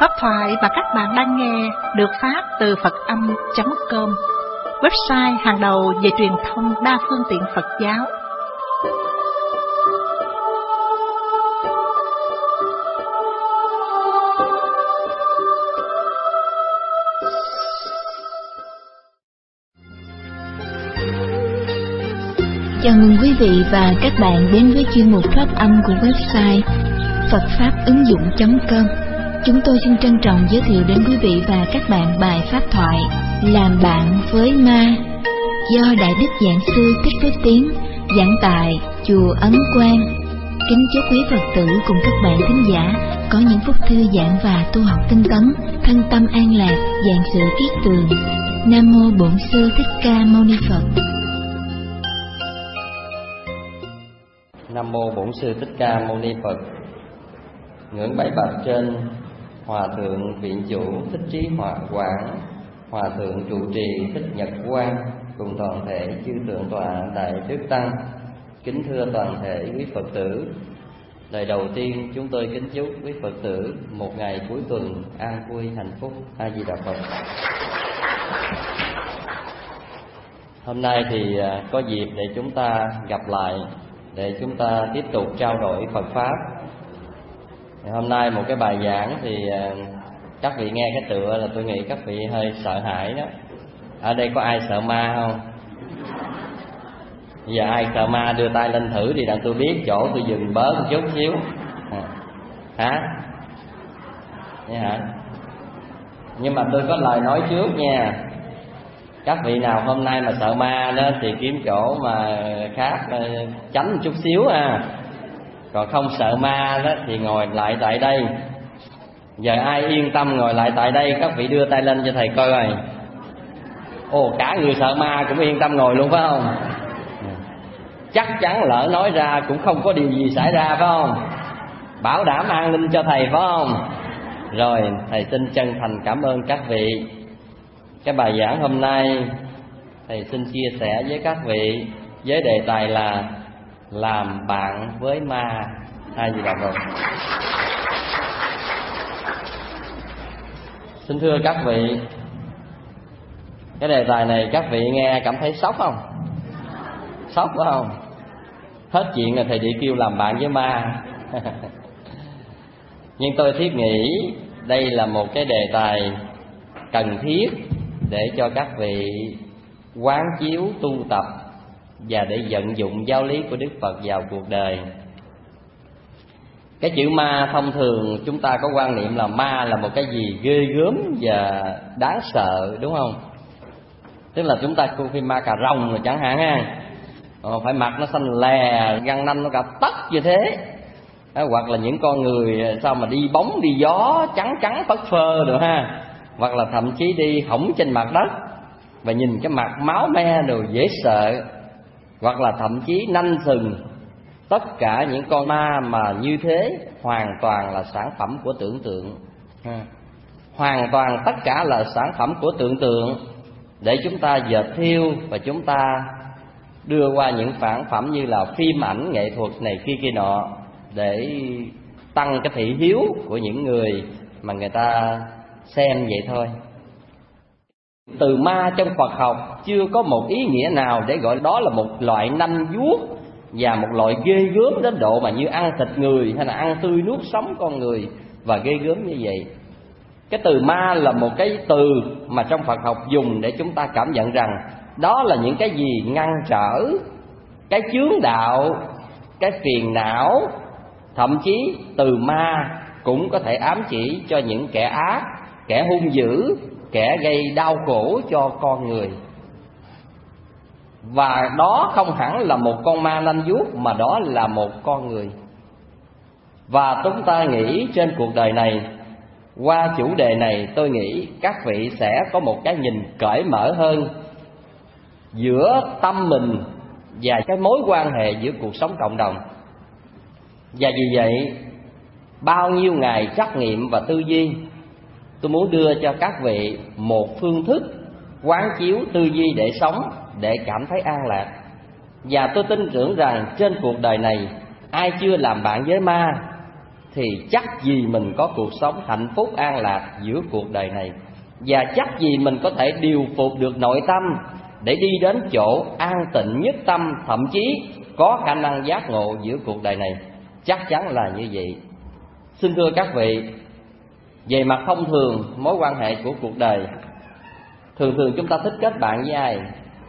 Pháp thoại mà các bạn đang nghe được phát từ Phật âm.com, website hàng đầu về truyền thông đa phương tiện Phật giáo. Chào mừng quý vị và các bạn đến với chuyên mục Pháp âm của website Phật Pháp ứng dụng.com. Chúng tôi xin trân trọng giới thiệu đến quý vị và các bạn bài pháp thoại Làm bạn với ma do Đại Đức Giảng Sư Thích Phước Tiến giảng tại Chùa Ấn Quang. Kính chúc quý Phật tử cùng các bạn thính giả có những phút thư giãn và tu học tinh tấn, thân tâm an lạc, vạn sự kiết tường. Nam mô Bổn Sư Thích Ca Mâu Ni Phật. Nam mô Bổn Sư Thích Ca Mâu Ni Phật. Ngưỡng bái bạch trên Hòa thượng Viện Chủ Thích Trí Quảng, Hòa thượng trụ trì Thích Nhật Quang cùng toàn thể chư thượng tọa Đại Đức Tăng. Kính thưa toàn thể quý Phật tử, lời đầu tiên chúng tôi kính chúc quý Phật tử một ngày cuối tuần an vui hạnh phúc. A Di Đà Phật. Hôm nay thì có dịp để chúng ta gặp lại, để chúng ta tiếp tục trao đổi Phật Pháp. Hôm nay một cái bài giảng thì các vị nghe cái tựa là tôi nghĩ các vị hơi sợ hãi đó. Ở đây có ai sợ ma không? Bây giờ ai sợ ma đưa tay lên thử đi, đặng tôi biết chỗ tôi dừng bớt một chút xíu. Hả? Vậy hả? Nhưng mà tôi có lời nói trước nha. Các vị nào hôm nay mà sợ ma đó thì kiếm chỗ mà khác tránh một chút xíu à. Còn không sợ ma đó thì ngồi lại tại đây. Giờ ai yên tâm ngồi lại tại đây, các vị đưa tay lên cho thầy coi rồi. Ồ, cả người sợ ma cũng yên tâm ngồi luôn phải không? Chắc chắn lỡ nói ra cũng không có điều gì xảy ra phải không? Bảo đảm an ninh cho thầy phải không? Rồi, thầy xin chân thành cảm ơn các vị. Cái bài giảng hôm nay thầy xin chia sẻ với các vị với đề tài là làm bạn với ma. A Di Đà Phật. Xin thưa các vị, cái đề tài này các vị nghe cảm thấy sốc không? Sốc phải không? Hết chuyện là thầy đi kêu làm bạn với ma. Nhưng tôi thiết nghĩ đây là một cái đề tài cần thiết để cho các vị quán chiếu tu tập và để vận dụng giáo lý của Đức Phật vào cuộc đời. Cái chữ ma thông thường chúng ta có quan niệm là ma là một cái gì ghê gớm và đáng sợ, đúng không? Tức là chúng ta coi phim ma cà rồng rồi chẳng hạn ha, phải mặt nó xanh lè, răng nanh nó cả tấc như thế. Hoặc là những con người sao mà đi bóng đi gió trắng trắng phất phơ được ha. Hoặc là thậm chí đi hổng trên mặt đất và nhìn cái mặt máu me đồ dễ sợ. Hoặc là thậm chí nanh sừng. Tất cả những con ma mà như thế hoàn toàn là sản phẩm của tưởng tượng. Hoàn toàn tất cả là sản phẩm của tưởng tượng để chúng ta dệt thêu và chúng ta đưa qua những sản phẩm như là phim ảnh, nghệ thuật này kia nọ để tăng cái thị hiếu của những người mà người ta xem vậy thôi. Từ ma trong Phật học chưa có một ý nghĩa nào để gọi đó là một loại nanh vuốt và một loại ghê gớm đến độ mà như ăn thịt người hay là ăn tươi nuốt sống con người và ghê gớm như vậy. Cái từ ma là một cái từ mà trong Phật học dùng để chúng ta cảm nhận rằng đó là những cái gì ngăn trở cái chướng đạo, cái phiền não. Thậm chí từ ma cũng có thể ám chỉ cho những kẻ ác, kẻ hung dữ, kẻ gây đau khổ cho con người. Và đó không hẳn là một con ma nanh vuốt, mà đó là một con người. Và chúng ta nghĩ trên cuộc đời này, qua chủ đề này tôi nghĩ các vị sẽ có một cái nhìn cởi mở hơn giữa tâm mình và cái mối quan hệ giữa cuộc sống cộng đồng. Và vì vậy, bao nhiêu ngày trắc nghiệm và tư duy, tôi muốn đưa cho các vị một phương thức quán chiếu tư duy để sống, để cảm thấy an lạc. Và tôi tin tưởng rằng trên cuộc đời này ai chưa làm bạn với ma thì chắc gì mình có cuộc sống hạnh phúc an lạc giữa cuộc đời này, và chắc gì mình có thể điều phục được nội tâm để đi đến chỗ an tịnh nhất tâm, thậm chí có khả năng giác ngộ giữa cuộc đời này. Chắc chắn là như vậy. Xin thưa các vị, về mặt thông thường mối quan hệ của cuộc đời, thường chúng ta thích kết bạn với ai?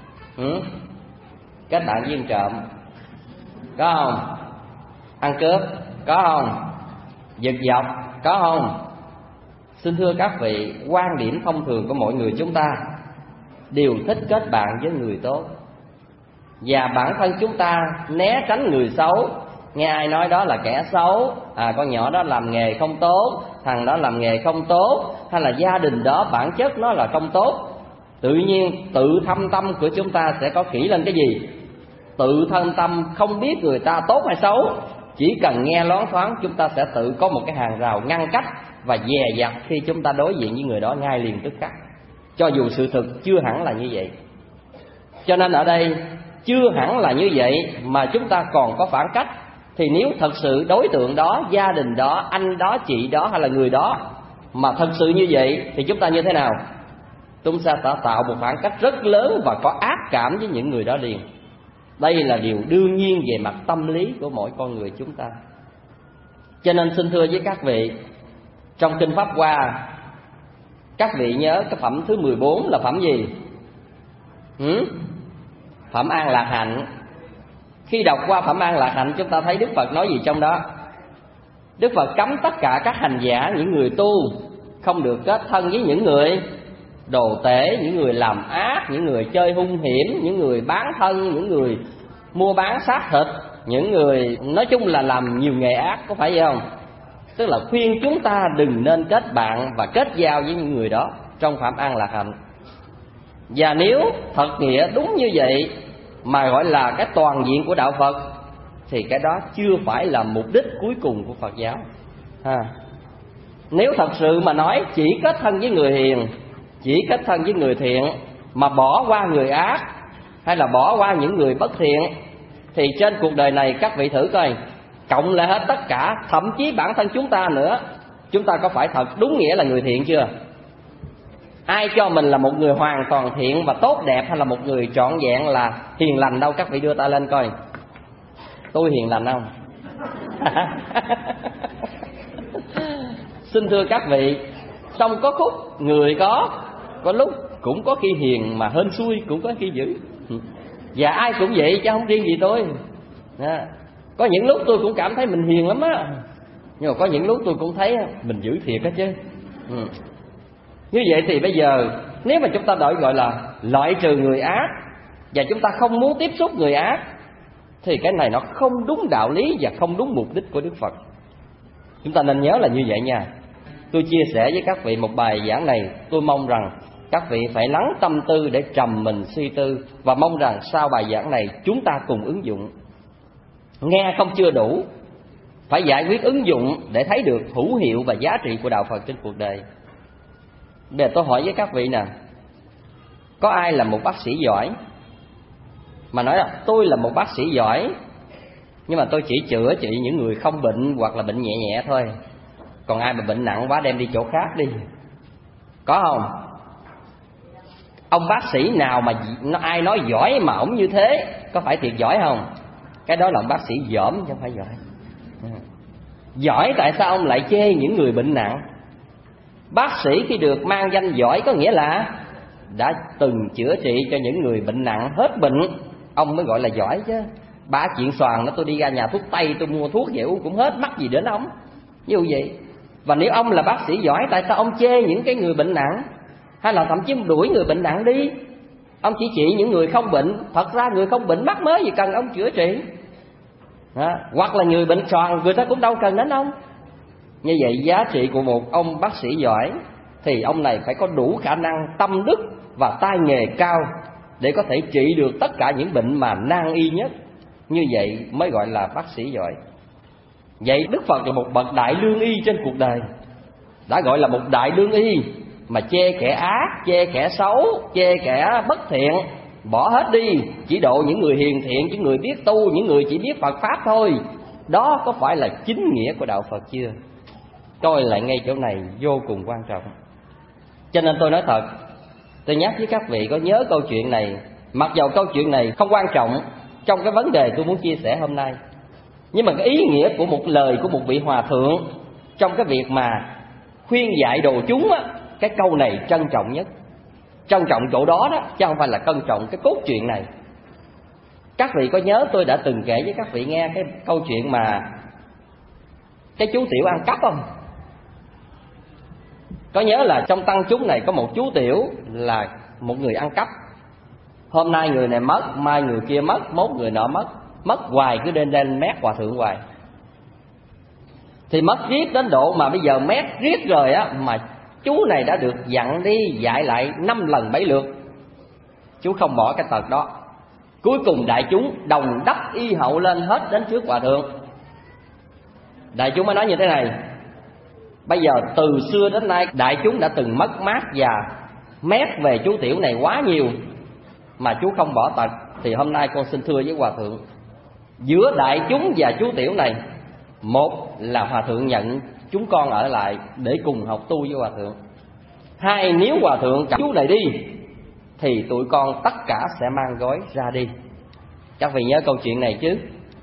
Kết bạn với ăn trộm, có không? Ăn cướp, có không? Giật dọc, có không? Xin thưa các vị, quan điểm thông thường của mọi người chúng ta đều thích kết bạn với người tốt, và bản thân chúng ta né tránh người xấu. Nghe ai nói đó là kẻ xấu, con nhỏ đó làm nghề không tốt, thằng đó làm nghề không tốt, hay là gia đình đó bản chất nó là không tốt, tự nhiên tự thâm tâm của chúng ta sẽ có kỹ lên cái gì? Tự thân tâm không biết người ta tốt hay xấu, chỉ cần nghe loáng thoáng chúng ta sẽ tự có một cái hàng rào ngăn cách và dè dặt khi chúng ta đối diện với người đó ngay liền tức khắc, cho dù sự thực chưa hẳn là như vậy. Cho nên ở đây chưa hẳn là như vậy mà chúng ta còn có phản cách. Thì nếu thật sự đối tượng đó, gia đình đó, anh đó, chị đó hay là người đó mà thật sự như vậy, thì chúng ta như thế nào? Chúng ta sẽ tạo một phản cách rất lớn và có ác cảm với những người đó liền. Đây là điều đương nhiên về mặt tâm lý của mỗi con người chúng ta. Cho nên xin thưa với các vị, trong Kinh Pháp Hoa, các vị nhớ cái phẩm thứ 14 là phẩm gì? Phẩm An Lạc Hạnh. Khi đọc qua phẩm An Lạc Hạnh, chúng ta thấy Đức Phật nói gì trong đó? Đức Phật cấm tất cả các hành giả, những người tu không được kết thân với những người đồ tể, những người làm ác, những người chơi hung hiểm, những người bán thân, những người mua bán xác thịt, những người nói chung là làm nhiều nghề ác, có phải vậy không? Tức là khuyên chúng ta đừng nên kết bạn và kết giao với những người đó trong phẩm An Lạc Hạnh. Và nếu thật nghĩa đúng như vậy mà gọi là cái toàn diện của đạo Phật, thì cái đó chưa phải là mục đích cuối cùng của Phật giáo. Nếu thật sự mà nói chỉ kết thân với người hiền, chỉ kết thân với người thiện mà bỏ qua người ác hay là bỏ qua những người bất thiện, thì trên cuộc đời này các vị thử coi, cộng lại hết tất cả, thậm chí bản thân chúng ta nữa, chúng ta có phải thật đúng nghĩa là người thiện chưa? Ai cho mình là một người hoàn toàn thiện và tốt đẹp, hay là một người trọn vẹn là hiền lành đâu? Các vị đưa tay lên coi, tôi hiền lành không? Xin thưa các vị, trong có khúc người có lúc cũng có khi hiền mà hên xui, cũng có khi dữ. Và ai cũng vậy chứ không riêng gì tôi. Có những lúc tôi cũng cảm thấy mình hiền lắm á, nhưng mà có những lúc tôi cũng thấy mình dữ thiệt á chứ. Như vậy thì bây giờ nếu mà chúng ta gọi là loại trừ người ác, và chúng ta không muốn tiếp xúc người ác, thì cái này nó không đúng đạo lý và không đúng mục đích của Đức Phật. Chúng ta nên nhớ là như vậy nha. Tôi chia sẻ với các vị một bài giảng này, tôi mong rằng các vị phải lắng tâm tư để trầm mình suy tư, và mong rằng sau bài giảng này chúng ta cùng ứng dụng. Nghe không chưa đủ, phải giải quyết ứng dụng để thấy được hữu hiệu và giá trị của đạo Phật trên cuộc đời. Bây giờ tôi hỏi với các vị nè, có ai là một bác sĩ giỏi mà nói là tôi là một bác sĩ giỏi, nhưng mà tôi chỉ chữa trị những người không bệnh hoặc là bệnh nhẹ nhẹ thôi, còn ai mà bệnh nặng quá đem đi chỗ khác đi? Có không? Ông bác sĩ nào mà ai nói giỏi mà ổng như thế, có phải thiệt giỏi không? Cái đó là ông bác sĩ dởm chứ không phải giỏi. Giỏi tại sao ông lại chê những người bệnh nặng? Bác sĩ khi được mang danh giỏi có nghĩa là đã từng chữa trị cho những người bệnh nặng hết bệnh, ông mới gọi là giỏi chứ. Ba chuyện xoàn đó, tôi đi ra nhà thuốc tây tôi mua thuốc về uống cũng hết, mắc gì đến ông? Như vậy. Và nếu ông là bác sĩ giỏi, tại sao ông chê những cái người bệnh nặng, hay là thậm chí đuổi người bệnh nặng đi? Ông chỉ trị những người không bệnh. Thật ra người không bệnh mắc mới gì cần ông chữa trị. Hoặc là người bệnh xoàn, người ta cũng đâu cần đến ông. Như vậy giá trị của một ông bác sĩ giỏi thì ông này phải có đủ khả năng tâm đức và tay nghề cao để có thể trị được tất cả những bệnh mà nan y nhất. Như vậy mới gọi là bác sĩ giỏi. Vậy Đức Phật là một bậc đại lương y trên cuộc đời, đã gọi là một đại lương y, mà chê kẻ ác, chê kẻ xấu, chê kẻ bất thiện, bỏ hết đi, chỉ độ những người hiền thiện, những người biết tu, những người chỉ biết Phật Pháp thôi. Đó có phải là chính nghĩa của đạo Phật chưa? Coi lại ngay chỗ này vô cùng quan trọng. Cho nên tôi nói thật, tôi nhắc với các vị có nhớ câu chuyện này. Mặc dầu câu chuyện này không quan trọng trong cái vấn đề tôi muốn chia sẻ hôm nay, nhưng mà cái ý nghĩa của một lời của một vị hòa thượng trong cái việc mà khuyên dạy đồ chúng á, cái câu này trân trọng nhất. Trân trọng chỗ đó đó, chứ không phải là trân trọng cái cốt truyện này. Các vị có nhớ tôi đã từng kể với các vị nghe cái câu chuyện mà cái chú tiểu ăn cắp không? Có nhớ là trong tăng chúng này có một chú tiểu là một người ăn cắp. Hôm nay người này mất, mai người kia mất, mốt người nọ mất. Mất hoài, cứ lên mét hòa thượng hoài. Thì mất riết đến độ mà bây giờ mét riết rồi á, mà chú này đã được dặn đi dạy lại 5 lần 7 lượt, chú không bỏ cái tật đó. Cuối cùng đại chúng đồng đắp y hậu lên hết đến trước hòa thượng. Đại chúng mới nói như thế này: bây giờ từ xưa đến nay đại chúng đã từng mất mát và mét về chú tiểu này quá nhiều, mà chú không bỏ tật. Thì hôm nay con xin thưa với hòa thượng, giữa đại chúng và chú tiểu này, một là hòa thượng nhận chúng con ở lại để cùng học tu với hòa thượng. Hai, nếu hòa thượng cặp chú này đi thì tụi con tất cả sẽ mang gói ra đi. Các vị nhớ câu chuyện này chứ?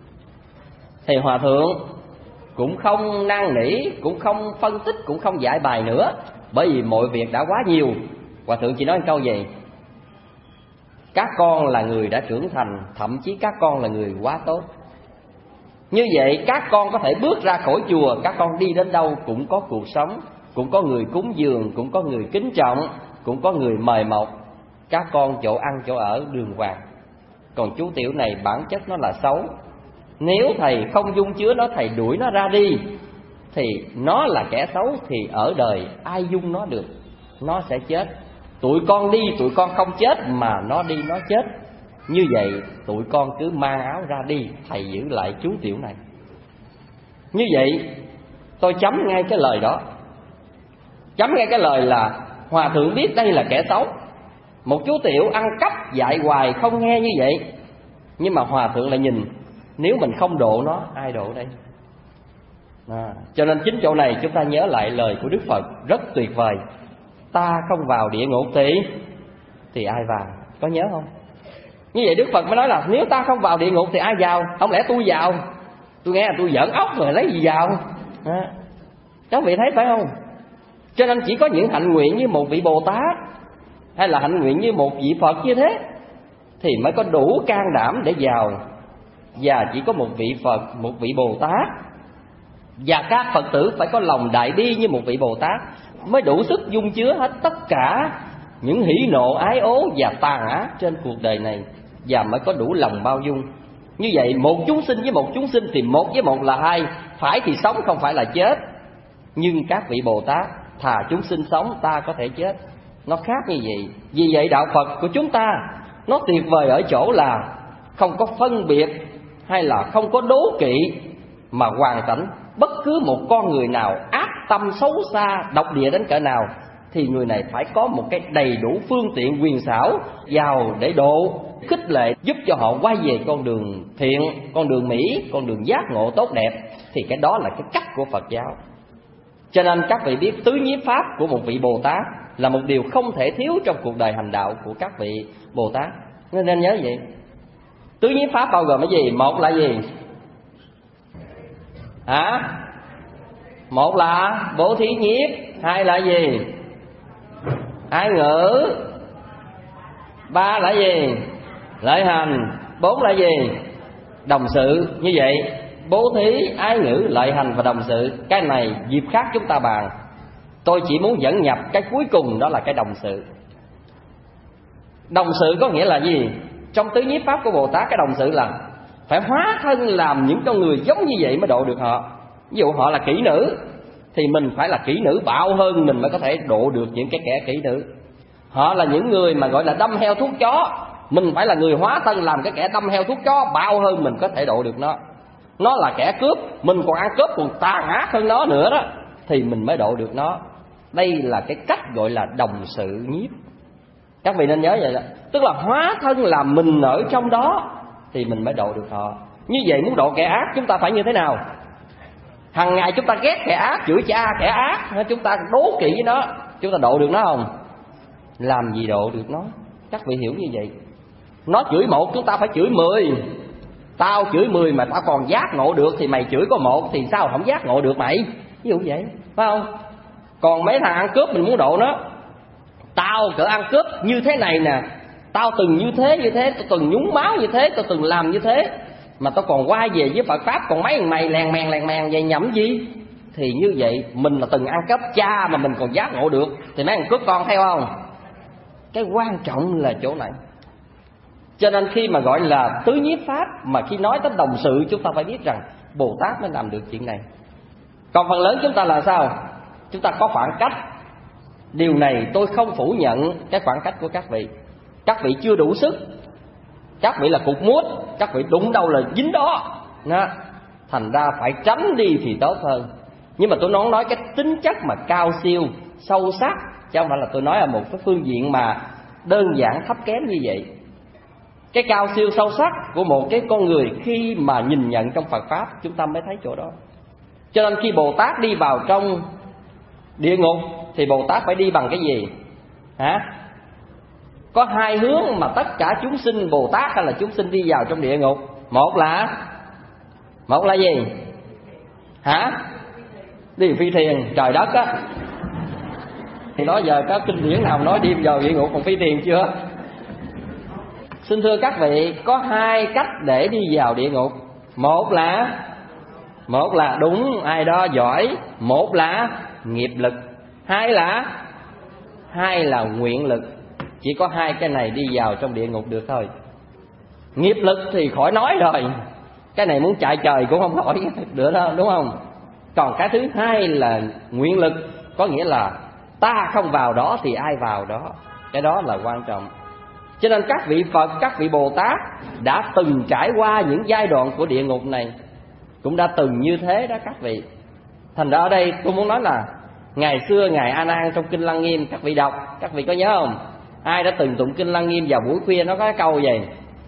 Thì hòa thượng cũng không năn nỉ, cũng không phân tích, cũng không giải bài nữa, bởi vì mọi việc đã quá nhiều. Hòa thượng chỉ nói một câu gì: các con là người đã trưởng thành, thậm chí các con là người quá tốt. Như vậy các con có thể bước ra khỏi chùa, các con đi đến đâu cũng có cuộc sống, cũng có người cúng dường, cũng có người kính trọng, cũng có người mời mọc. Các con chỗ ăn chỗ ở đường hoàng. Còn chú tiểu này bản chất nó là xấu. Nếu thầy không dung chứa nó, thầy đuổi nó ra đi, thì nó là kẻ xấu, thì ở đời ai dung nó được? Nó sẽ chết. Tụi con đi, tụi con không chết, mà nó đi nó chết. Như vậy tụi con cứ mang áo ra đi, thầy giữ lại chú tiểu này. Như vậy tôi chấm ngay cái lời đó. Chấm ngay cái lời là hòa thượng biết đây là kẻ xấu. Một chú tiểu ăn cắp dạy hoài không nghe như vậy, nhưng mà hòa thượng lại nhìn, nếu mình không độ nó, ai độ đây? Cho nên chính chỗ này chúng ta nhớ lại lời của Đức Phật rất tuyệt vời: ta không vào địa ngục thì ai vào? Có nhớ không? Như vậy Đức Phật mới nói là nếu ta không vào địa ngục thì ai vào? Không lẽ tôi vào? Tôi nghe là tôi giỡn ốc rồi, lấy gì vào? Các vị thấy phải không? Cho nên chỉ có những hạnh nguyện như một vị Bồ Tát, hay là hạnh nguyện như một vị Phật như thế, thì mới có đủ can đảm để vào. Và chỉ có một vị Phật, một vị Bồ Tát, và các Phật tử phải có lòng đại bi như một vị Bồ Tát, mới đủ sức dung chứa hết tất cả những hỉ nộ ái ố và tàn ác trên cuộc đời này, và mới có đủ lòng bao dung. Như vậy một chúng sinh với một chúng sinh thì một với một là hai, phải thì sống không phải là chết. Nhưng các vị Bồ Tát thà chúng sinh sống, ta có thể chết. Nó khác như vậy. Vì vậy đạo Phật của chúng ta nó tuyệt vời ở chỗ là không có phân biệt hay là không có đố kỵ, mà hoàn cảnh bất cứ một con người nào ác tâm xấu xa, độc địa đến cỡ nào, thì người này phải có một cái đầy đủ phương tiện quyền xảo vào để độ, khích lệ, giúp cho họ quay về con đường thiện, con đường mỹ, con đường giác ngộ tốt đẹp. Thì cái đó là cái cách của Phật giáo. Cho nên các vị biết tứ nhiếp pháp của một vị Bồ Tát là một điều không thể thiếu trong cuộc đời hành đạo của các vị Bồ Tát. Nên nhớ vậy. Tứ nhiếp pháp bao gồm cái gì? Một là gì? Một là bố thí nhiếp. Hai là gì? Ái ngữ. Ba là gì? Lợi hành. Bốn là gì? Đồng sự. Như vậy bố thí, ái ngữ, lợi hành và đồng sự, cái này dịp khác chúng ta bàn. Tôi chỉ muốn dẫn nhập cái cuối cùng, đó là cái đồng sự. Đồng sự có nghĩa là gì? Trong tứ nhiếp pháp của Bồ Tát, cái đồng sự là phải hóa thân làm những con người giống như vậy mới độ được họ. Ví dụ họ là kỹ nữ thì mình phải là kỹ nữ bạo hơn mình mới có thể độ được những cái kẻ kỹ nữ. Họ là những người mà gọi là đâm heo thuốc chó, mình phải là người hóa thân làm cái kẻ đâm heo thuốc chó bạo hơn mình có thể độ được nó. Nó là kẻ cướp, mình còn ăn cướp còn tàn ác hơn nó nữa đó, thì mình mới độ được nó. Đây là cái cách gọi là đồng sự nhiếp. Các vị nên nhớ vậy đó. Tức là hóa thân làm mình ở trong đó thì mình mới độ được họ. Như vậy muốn độ kẻ ác chúng ta phải như thế nào? Hằng ngày chúng ta ghét kẻ ác, chửi cha kẻ ác, chúng ta đố kỵ với nó, chúng ta độ được nó không? Làm gì độ được nó? Các vị hiểu như vậy. Nó chửi một chúng ta phải chửi 10. Tao chửi 10 mà tao còn giác ngộ được thì mày chửi có một thì sao không giác ngộ được mày? Ví dụ vậy, phải không? Còn mấy thằng ăn cướp mình muốn độ nó, tao cỡ ăn cướp như thế này nè, tao từng như thế, tao từng nhúng máu như thế, tao từng làm như thế, mà tao còn quay về với Phật Pháp, còn mấy thằng mày lèn mèn vậy nhẩm gì? Thì như vậy mình là từng ăn cắp cha mà mình còn giác ngộ được thì mấy thằng cướp con theo không? Cái quan trọng là chỗ này. Cho nên khi mà gọi là tứ nhiếp pháp, mà khi nói tới đồng sự chúng ta phải biết rằng Bồ Tát mới làm được chuyện này. Còn phần lớn chúng ta là sao? Chúng ta có khoảng cách. Điều này tôi không phủ nhận cái khoảng cách của các vị. Các vị chưa đủ sức, các vị là cục mút, các vị đụng đâu là dính đó. Thành ra phải tránh đi thì tốt hơn. Nhưng mà tôi nói cái tính chất mà cao siêu, sâu sắc, chứ không phải là tôi nói ở một cái phương diện mà đơn giản thấp kém như vậy. Cái cao siêu sâu sắc của một cái con người khi mà nhìn nhận trong Phật Pháp, chúng ta mới thấy chỗ đó. Cho nên khi Bồ Tát đi vào trong địa ngục thì Bồ Tát phải đi bằng cái gì? Có hai hướng mà tất cả chúng sinh Bồ Tát hay là chúng sinh đi vào trong địa ngục. Một là gì? Đi phi thuyền, trời đất á. Thì đó giờ có kinh điển nào nói đi vào địa ngục còn phi thuyền chưa? Xin thưa các vị, có hai cách để đi vào địa ngục. Một là đúng, ai đó giỏi. Một là nghiệp lực. Hai là nguyện lực. Chỉ có hai cái này đi vào trong địa ngục được thôi. Nghiệp lực thì khỏi nói rồi, cái này muốn chạy trời cũng không nổi được đâu, đúng không? Còn cái thứ hai là nguyện lực, có nghĩa là ta không vào đó thì ai vào đó. Cái đó là quan trọng. Cho nên các vị Phật, các vị Bồ Tát đã từng trải qua những giai đoạn của địa ngục này, cũng đã từng như thế đó các vị. Thành ra ở đây tôi muốn nói là ngày xưa Ngài A Nan trong Kinh Lăng Nghiêm, các vị đọc, các vị có nhớ không? Ai đã từng tụng Kinh Lăng Nghiêm vào buổi khuya, nó có cái câu gì?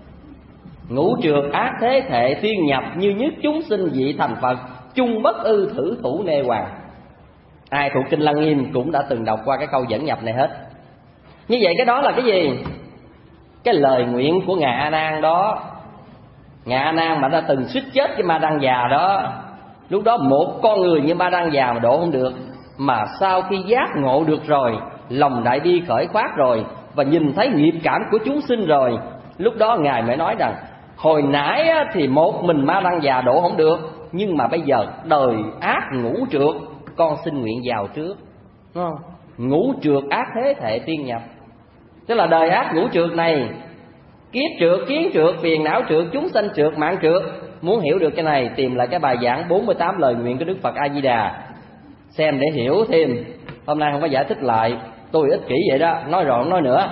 Ngũ trượt ác thế thệ tiên nhập, như nhất chúng sinh vị thành Phật, chung bất ư thử thủ nê hoàng. Ai thuộc Kinh Lăng Nghiêm cũng đã từng đọc qua cái câu dẫn nhập này hết. Như vậy cái đó là cái gì? Cái lời nguyện của Ngài A Nan đó. Ngài A Nan mà đã từng suýt chết với Ma Đăng Già đó. Lúc đó một con người như Ma Đăng Già mà độ không được, mà sau khi giác ngộ được rồi, lòng đại bi khởi khoát rồi, và nhìn thấy nghiệp cảm của chúng sinh rồi, lúc đó Ngài mới nói rằng hồi nãy thì một mình Ma Đăng Già độ không được, nhưng mà bây giờ đời ác ngũ trượt, con xin nguyện vào trước, đúng không? Ngũ trượt ác thế thệ tiên nhập, tức là đời ác ngũ trượt này, kiết trượt, kiến trượt, phiền não trượt, chúng sanh trượt, mạng trượt. Muốn hiểu được cái này, tìm lại cái bài giảng 48 lời nguyện của Đức Phật A Di Đà xem để hiểu thêm. Hôm nay không có giải thích lại, tôi ích kỷ vậy đó, nói rồi không nói nữa.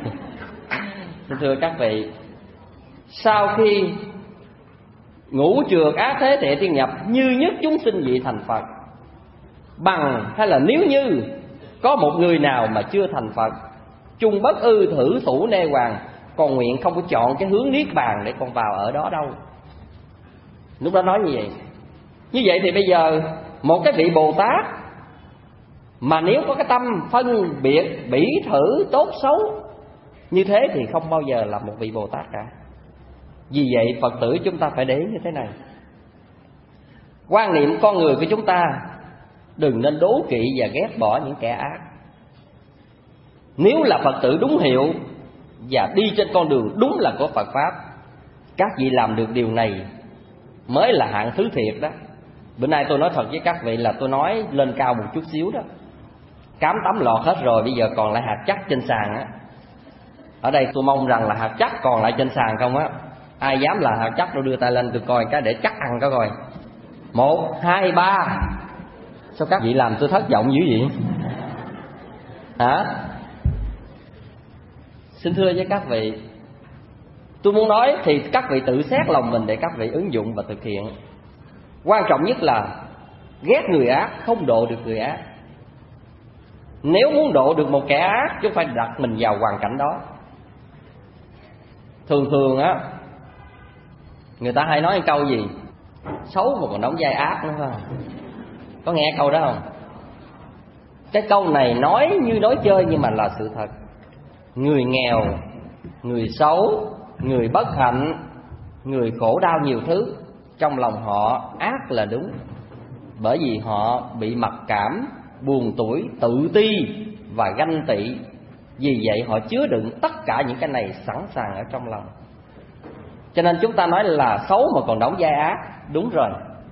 Thưa các vị, sau khi ngũ trượt ác thế thệ tiên nhập, như nhất chúng sinh vị thành Phật, bằng hay là nếu như có một người nào mà chưa thành Phật, chung bất ư thử thủ nê hoàng, con nguyện không có chọn cái hướng niết bàn để con vào ở đó đâu. Lúc đó nói như vậy. Như vậy thì bây giờ một cái vị Bồ Tát mà nếu có cái tâm phân biệt bỉ thử tốt xấu như thế thì không bao giờ là một vị Bồ Tát cả. Vì vậy Phật tử chúng ta phải để như thế này. Quan niệm con người của chúng ta đừng nên đố kỵ và ghét bỏ những kẻ ác. Nếu là Phật tử đúng hiệu và đi trên con đường đúng là của Phật Pháp, các vị làm được điều này mới là hạng thứ thiệt đó. Bữa nay tôi nói thật với các vị là tôi nói lên cao một chút xíu đó. Cám tấm lọt hết rồi, bây giờ còn lại hạt chắc trên sàn á. Ở đây tôi mong rằng là hạt chắc còn lại trên sàn không á. Ai dám là hạt chắc, tôi đưa tay lên tôi coi cái để chắc ăn có coi. 1, 2, 3. Sao các vị làm tôi thất vọng dữ vậy? Hả? Xin thưa với các vị, tôi muốn nói thì các vị tự xét lòng mình để các vị ứng dụng và thực hiện. Quan trọng nhất là ghét người ác, không độ được người ác. Nếu muốn độ được một kẻ ác, chúng phải đặt mình vào hoàn cảnh đó. Thường thường á, Người ta hay nói cái câu gì? Xấu mà còn đóng vai ác nữa phải không? Có nghe câu đó không? Cái câu này nói như nói chơi nhưng mà là sự thật. Người nghèo, người xấu, người bất hạnh, người khổ đau nhiều thứ, trong lòng họ ác là đúng. Bởi vì họ bị mặc cảm, buồn tủi, tự ti và ganh tị. Vì vậy họ chứa đựng tất cả những cái này sẵn sàng ở trong lòng. Cho nên chúng ta nói là xấu mà còn đóng vai ác. Đúng rồi.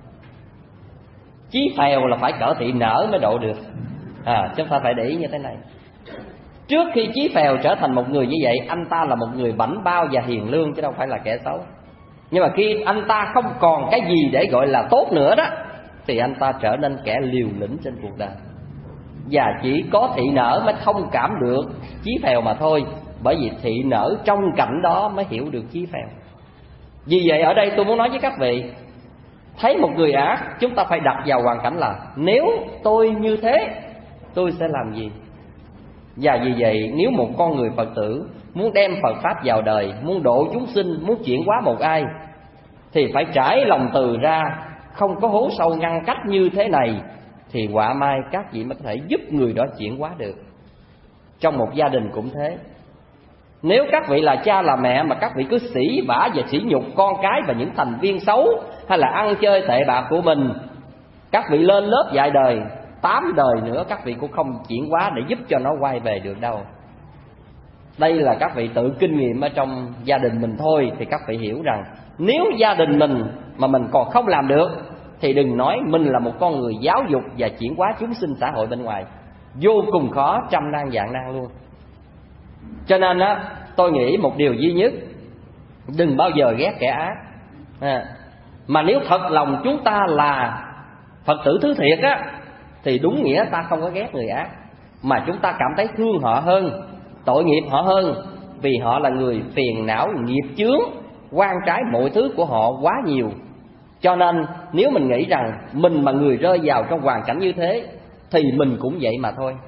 Chí phèo là phải cỡ thị nở mới độ được. Chúng ta phải để ý như thế này. Trước khi chí phèo trở thành một người như vậy, anh ta là một người bảnh bao và hiền lương, chứ đâu phải là kẻ xấu. Nhưng mà khi anh ta không còn cái gì để gọi là tốt nữa đó, thì anh ta trở nên kẻ liều lĩnh trên cuộc đời. Và chỉ có thị nở mới thông cảm được chí phèo mà thôi. Bởi vì thị nở trong cảnh đó mới hiểu được chí phèo. Vì vậy ở đây tôi muốn nói với các vị, thấy một người ác, chúng ta phải đặt vào hoàn cảnh là nếu tôi như thế, tôi sẽ làm gì? Và vì vậy nếu một con người Phật tử muốn đem Phật Pháp vào đời, muốn độ chúng sinh, muốn chuyển hóa một ai, thì phải trải lòng từ ra, không có hố sâu ngăn cách như thế này, thì quả mai các vị mới có thể giúp người đó chuyển hóa được. Trong một gia đình cũng thế. Nếu các vị là cha là mẹ mà các vị cứ sỉ vả và sỉ nhục con cái và những thành viên xấu, hay là ăn chơi tệ bạc của mình, các vị lên lớp dạy đời 8 đời nữa các vị cũng không chuyển hóa để giúp cho nó quay về được đâu. Đây là các vị tự kinh nghiệm ở trong gia đình mình thôi. Thì các vị hiểu rằng nếu gia đình mình mà mình còn không làm được, thì đừng nói mình là một con người giáo dục và chuyển hóa chúng sinh xã hội bên ngoài. Vô cùng khó, trăm nan vạn nan luôn. Cho nên á, tôi nghĩ một điều duy nhất, đừng bao giờ ghét kẻ ác. Mà nếu thật lòng chúng ta là Phật tử thứ thiệt á, thì đúng nghĩa ta không có ghét người ác, mà chúng ta cảm thấy thương họ hơn, tội nghiệp họ hơn. Vì họ là người phiền não, nghiệp chướng, oan trái mọi thứ của họ quá nhiều. Cho nên nếu mình nghĩ rằng mình mà người rơi vào trong hoàn cảnh như thế, thì mình cũng vậy mà thôi.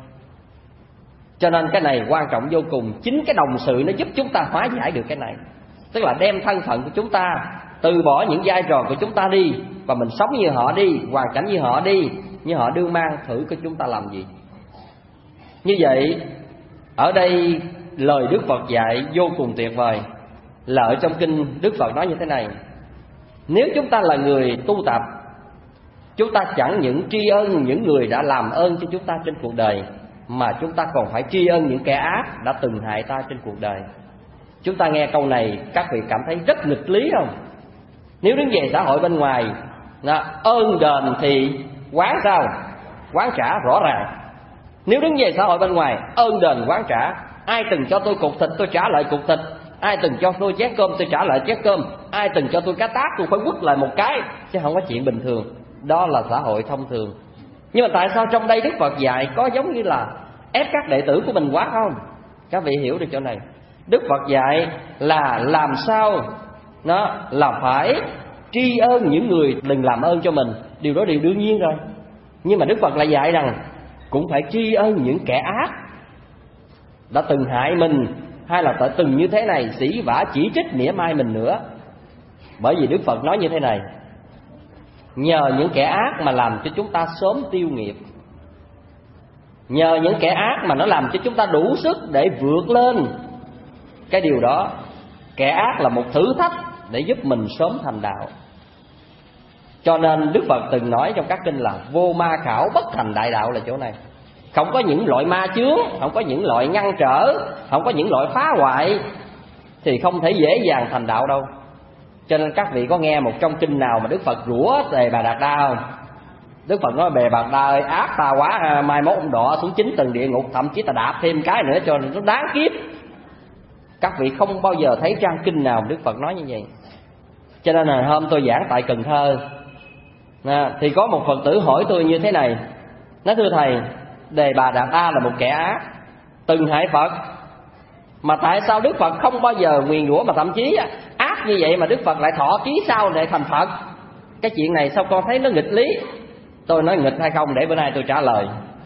Cho nên cái này quan trọng vô cùng. Chính cái đồng sự nó giúp chúng ta hóa giải được cái này. Tức là đem thân phận của chúng ta, từ bỏ những vai trò của chúng ta đi, và mình sống như họ đi, hoàn cảnh như họ đi, như họ đương mang, thử coi chúng ta làm gì. Như vậy ở đây lời Đức Phật dạy vô cùng tuyệt vời. Là ở trong kinh Đức Phật nói như thế này: nếu chúng ta là người tu tập, chúng ta chẳng những tri ân những người đã làm ơn cho chúng ta trên cuộc đời, mà chúng ta còn phải tri ân những kẻ ác đã từng hại ta trên cuộc đời. Chúng ta nghe câu này các vị cảm thấy rất nghịch lý không? Nếu đứng về xã hội bên ngoài, ơn đền thì quán sao? Quán trả rõ ràng. Nếu đứng về xã hội bên ngoài, ơn đền quán trả. Ai từng cho tôi cục thịt tôi trả lại cục thịt, ai từng cho tôi chén cơm tôi trả lại chén cơm, ai từng cho tôi cá tát tôi phải quất lại một cái, chứ không có chuyện bình thường. Đó là xã hội thông thường. Nhưng mà tại sao trong đây Đức Phật dạy có giống như là ép các đệ tử của mình quá không? Các vị hiểu được chỗ này. Đức Phật dạy là làm sao nó là phải tri ân những người đừng làm ơn cho mình. Điều đó điều đương nhiên rồi. Nhưng mà Đức Phật lại dạy rằng cũng phải tri ân những kẻ ác đã từng hại mình, hay là từng như thế này sỉ vả chỉ trích mỉa mai mình nữa. Bởi vì Đức Phật nói như thế này: nhờ những kẻ ác mà làm cho chúng ta sớm tiêu nghiệp, nhờ những kẻ ác mà nó làm cho chúng ta đủ sức để vượt lên cái điều đó. Kẻ ác là một thử thách để giúp mình sớm thành đạo. Cho nên Đức Phật từng nói trong các kinh là vô ma khảo bất thành đại đạo là chỗ này. Không có những loại ma chướng, không có những loại ngăn trở, không có những loại phá hoại, thì không thể dễ dàng thành đạo đâu. Cho nên các vị có nghe một trong kinh nào mà Đức Phật rủa Đề Bà Đạt Đa không? Đức Phật nói: Đề Bà Đạt Đa ơi, ác ta quá, mai mốt ông đọa xuống 9 tầng địa ngục, thậm chí ta đạp thêm cái nữa cho nó đáng kiếp. Các vị không bao giờ thấy trang kinh nào Đức Phật nói như vậy. Cho nên là hôm tôi giảng tại Cần Thơ, thì có một Phật tử hỏi tôi như thế này: nói thưa thầy, Đề Bà Đạt Đa là một kẻ ác, từng hại Phật, mà tại sao Đức Phật không bao giờ nguyền rủa, mà thậm chí ác như vậy mà Đức Phật lại thọ ký sau để thành Phật? Cái chuyện này sao con thấy nó nghịch lý? Tôi nói nghịch hay không để bữa nay tôi trả lời.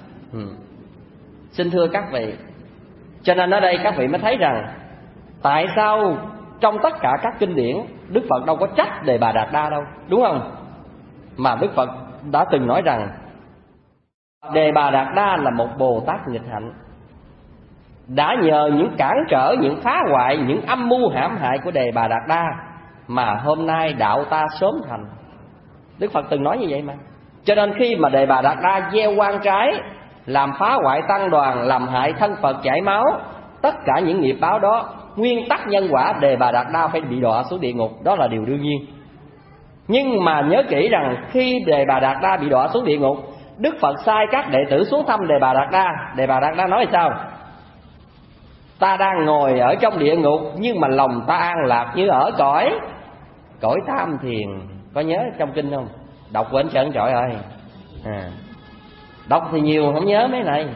Xin thưa các vị, cho nên ở đây các vị mới thấy rằng tại sao trong tất cả các kinh điển Đức Phật đâu có trách Đề Bà Đạt Đa đâu, đúng không? Mà Đức Phật đã từng nói rằng Đề Bà Đạt Đa là một Bồ Tát nghịch hạnh, đã nhờ những cản trở, những phá hoại, những âm mưu hãm hại của Đề Bà Đạt Đa mà hôm nay đạo ta sớm thành. Đức Phật từng nói như vậy mà. Cho nên khi mà Đề Bà Đạt Đa gieo oan trái, làm phá hoại tăng đoàn, làm hại thân Phật chảy máu, tất cả những nghiệp báo đó, nguyên tắc nhân quả Đề Bà Đạt Đa phải bị đọa xuống địa ngục, đó là điều đương nhiên. Nhưng mà nhớ kỹ rằng khi Đề Bà Đạt Đa bị đọa xuống địa ngục, Đức Phật sai các đệ tử xuống thăm Đề Bà Đạt Đa. Đề Bà Đạt Đa nói sao? Ta đang ngồi ở trong địa ngục, nhưng mà lòng ta an lạc như ở cõi tam thiền. Có nhớ trong kinh không? Đọc quên trơn trọi rồi. Đọc thì nhiều không nhớ mấy này.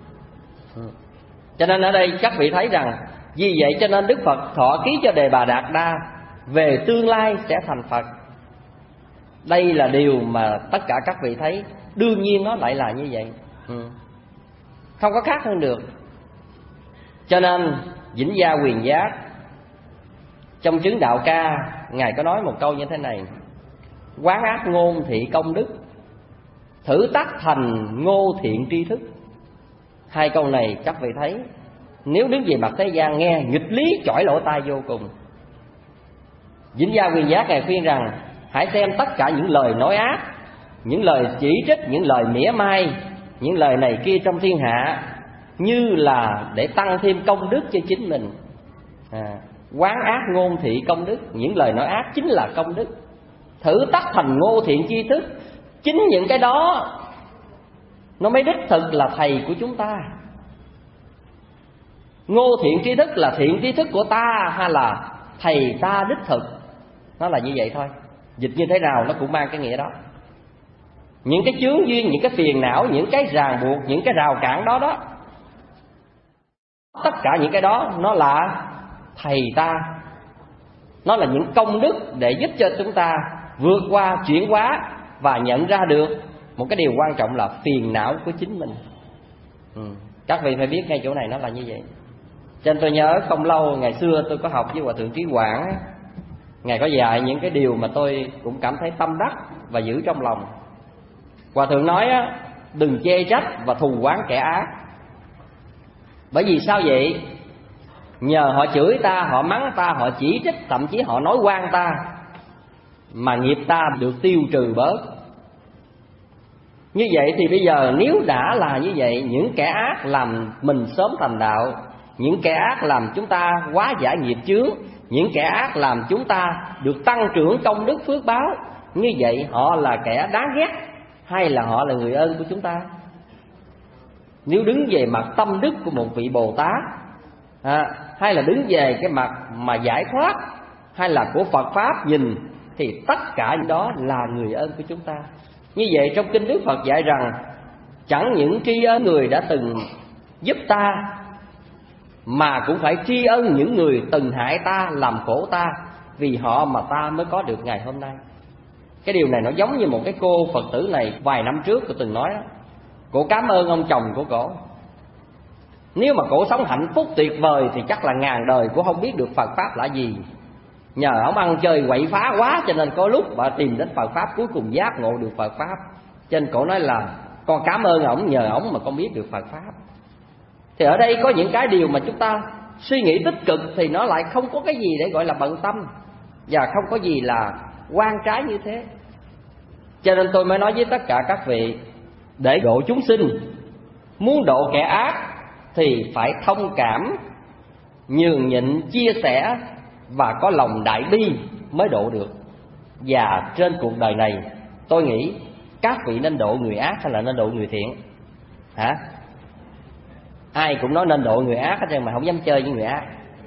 Cho nên ở đây các vị thấy rằng, vì vậy cho nên Đức Phật thọ ký cho Đề Bà Đạt Đa về tương lai sẽ thành Phật. Đây là điều mà tất cả các vị thấy, đương nhiên nó lại là như vậy, không có khác hơn được. Cho nên Vĩnh Gia Quyền Giác trong Chứng Đạo Ca, Ngài có nói một câu như thế này: quán ác ngôn thị công đức, thử tác thành ngô thiện tri thức. Hai câu này các vị thấy, nếu đứng về mặt thế gian nghe nghịch lý chỏi lỗ tai vô cùng. Vĩnh Gia Quyền Giác Ngài khuyên rằng hãy xem tất cả những lời nói ác, những lời chỉ trích, những lời mỉa mai, những lời này kia trong thiên hạ như là để tăng thêm công đức cho chính mình. Quán ác ngôn thị công đức, những lời nói ác chính là công đức. Thử tác thành ngô thiện tri thức, chính những cái đó nó mới đích thực là thầy của chúng ta. Ngô thiện tri thức là thiện tri thức của ta hay là thầy ta đích thực? Nó là như vậy thôi. Dịch như thế nào nó cũng mang cái nghĩa đó. Những cái chướng duyên, những cái phiền não, những cái ràng buộc, những cái rào cản đó, tất cả những cái đó nó là thầy ta. Nó là những công đức để giúp cho chúng ta vượt qua, chuyển hóa và nhận ra được một cái điều quan trọng là phiền não của chính mình. Các vị phải biết ngay chỗ này nó là như vậy. Cho nên tôi nhớ không lâu ngày xưa tôi có học với Hòa Thượng Trí Quảng, Ngài có dạy những cái điều mà tôi cũng cảm thấy tâm đắc và giữ trong lòng. Hòa Thượng nói á, đừng chê trách và thù oán kẻ ác. Bởi vì sao vậy? Nhờ họ chửi ta, họ mắng ta, họ chỉ trích, thậm chí họ nói oan ta mà nghiệp ta được tiêu trừ bớt. Như vậy thì bây giờ nếu đã là như vậy, những kẻ ác làm mình sớm thành đạo, những kẻ ác làm chúng ta hóa giải nghiệp chướng, những kẻ ác làm chúng ta được tăng trưởng công đức phước báo, như vậy họ là kẻ đáng ghét hay là họ là người ơn của chúng ta? Nếu đứng về mặt tâm đức của một vị Bồ Tát, hay là đứng về cái mặt mà giải thoát, hay là của Phật Pháp nhìn, thì tất cả đó là người ơn của chúng ta. Như vậy trong kinh Đức Phật dạy rằng chẳng những tri ân người đã từng giúp ta, mà cũng phải tri ân những người từng hại ta, làm khổ ta, vì họ mà ta mới có được ngày hôm nay. Cái điều này nó giống như một cái cô Phật tử này vài năm trước tôi từng nói đó. Cổ cảm ơn ông chồng của cổ. Nếu mà cổ sống hạnh phúc tuyệt vời thì chắc là ngàn đời cổ không biết được Phật Pháp là gì. Nhờ ông ăn chơi quậy phá quá cho nên có lúc bà tìm đến Phật Pháp, cuối cùng giác ngộ được Phật Pháp. Cho nên cổ nói là con cảm ơn ổng, nhờ ổng mà con biết được Phật Pháp. Thì ở đây có những cái điều mà chúng ta suy nghĩ tích cực thì nó lại không có cái gì để gọi là bận tâm, và không có gì là oan trái như thế. Cho nên tôi mới nói với tất cả các vị, để độ chúng sinh, muốn độ kẻ ác thì phải thông cảm, nhường nhịn, chia sẻ và có lòng đại bi mới độ được. Và trên cuộc đời này tôi nghĩ các vị nên độ người ác hay là nên độ người thiện? Hả? Ai cũng nói nên độ người ác hết trơn mà không dám chơi với người ác.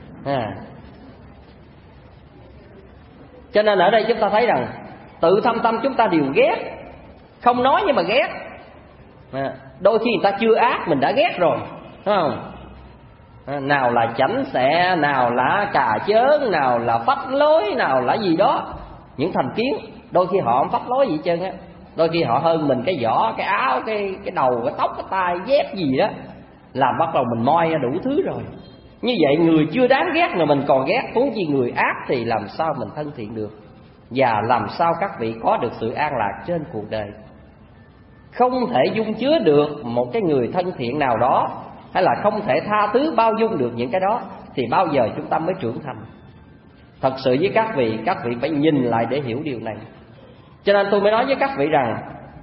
Cho nên ở đây chúng ta thấy rằng tự thâm tâm chúng ta đều ghét, không nói nhưng mà ghét. Đôi khi người ta chưa ác mình đã ghét rồi, phải không? Nào là chảnh xẹ, nào là cà chớn, nào là phách lối, nào là gì đó. Những thành kiến, đôi khi họ không phách lối gì hết trơn á. Đôi khi họ hơn mình cái vỏ, cái áo, cái đầu, cái tóc, cái tai, dép gì đó, làm bắt đầu mình moi ra đủ thứ rồi. Như vậy người chưa đáng ghét mà mình còn ghét, huống chi người ác thì làm sao mình thân thiện được? Và làm sao các vị có được sự an lạc trên cuộc đời? Không thể dung chứa được một cái người thân thiện nào đó, hay là không thể tha thứ bao dung được những cái đó, thì bao giờ chúng ta mới trưởng thành. Thật sự với các vị phải nhìn lại để hiểu điều này. Cho nên tôi mới nói với các vị rằng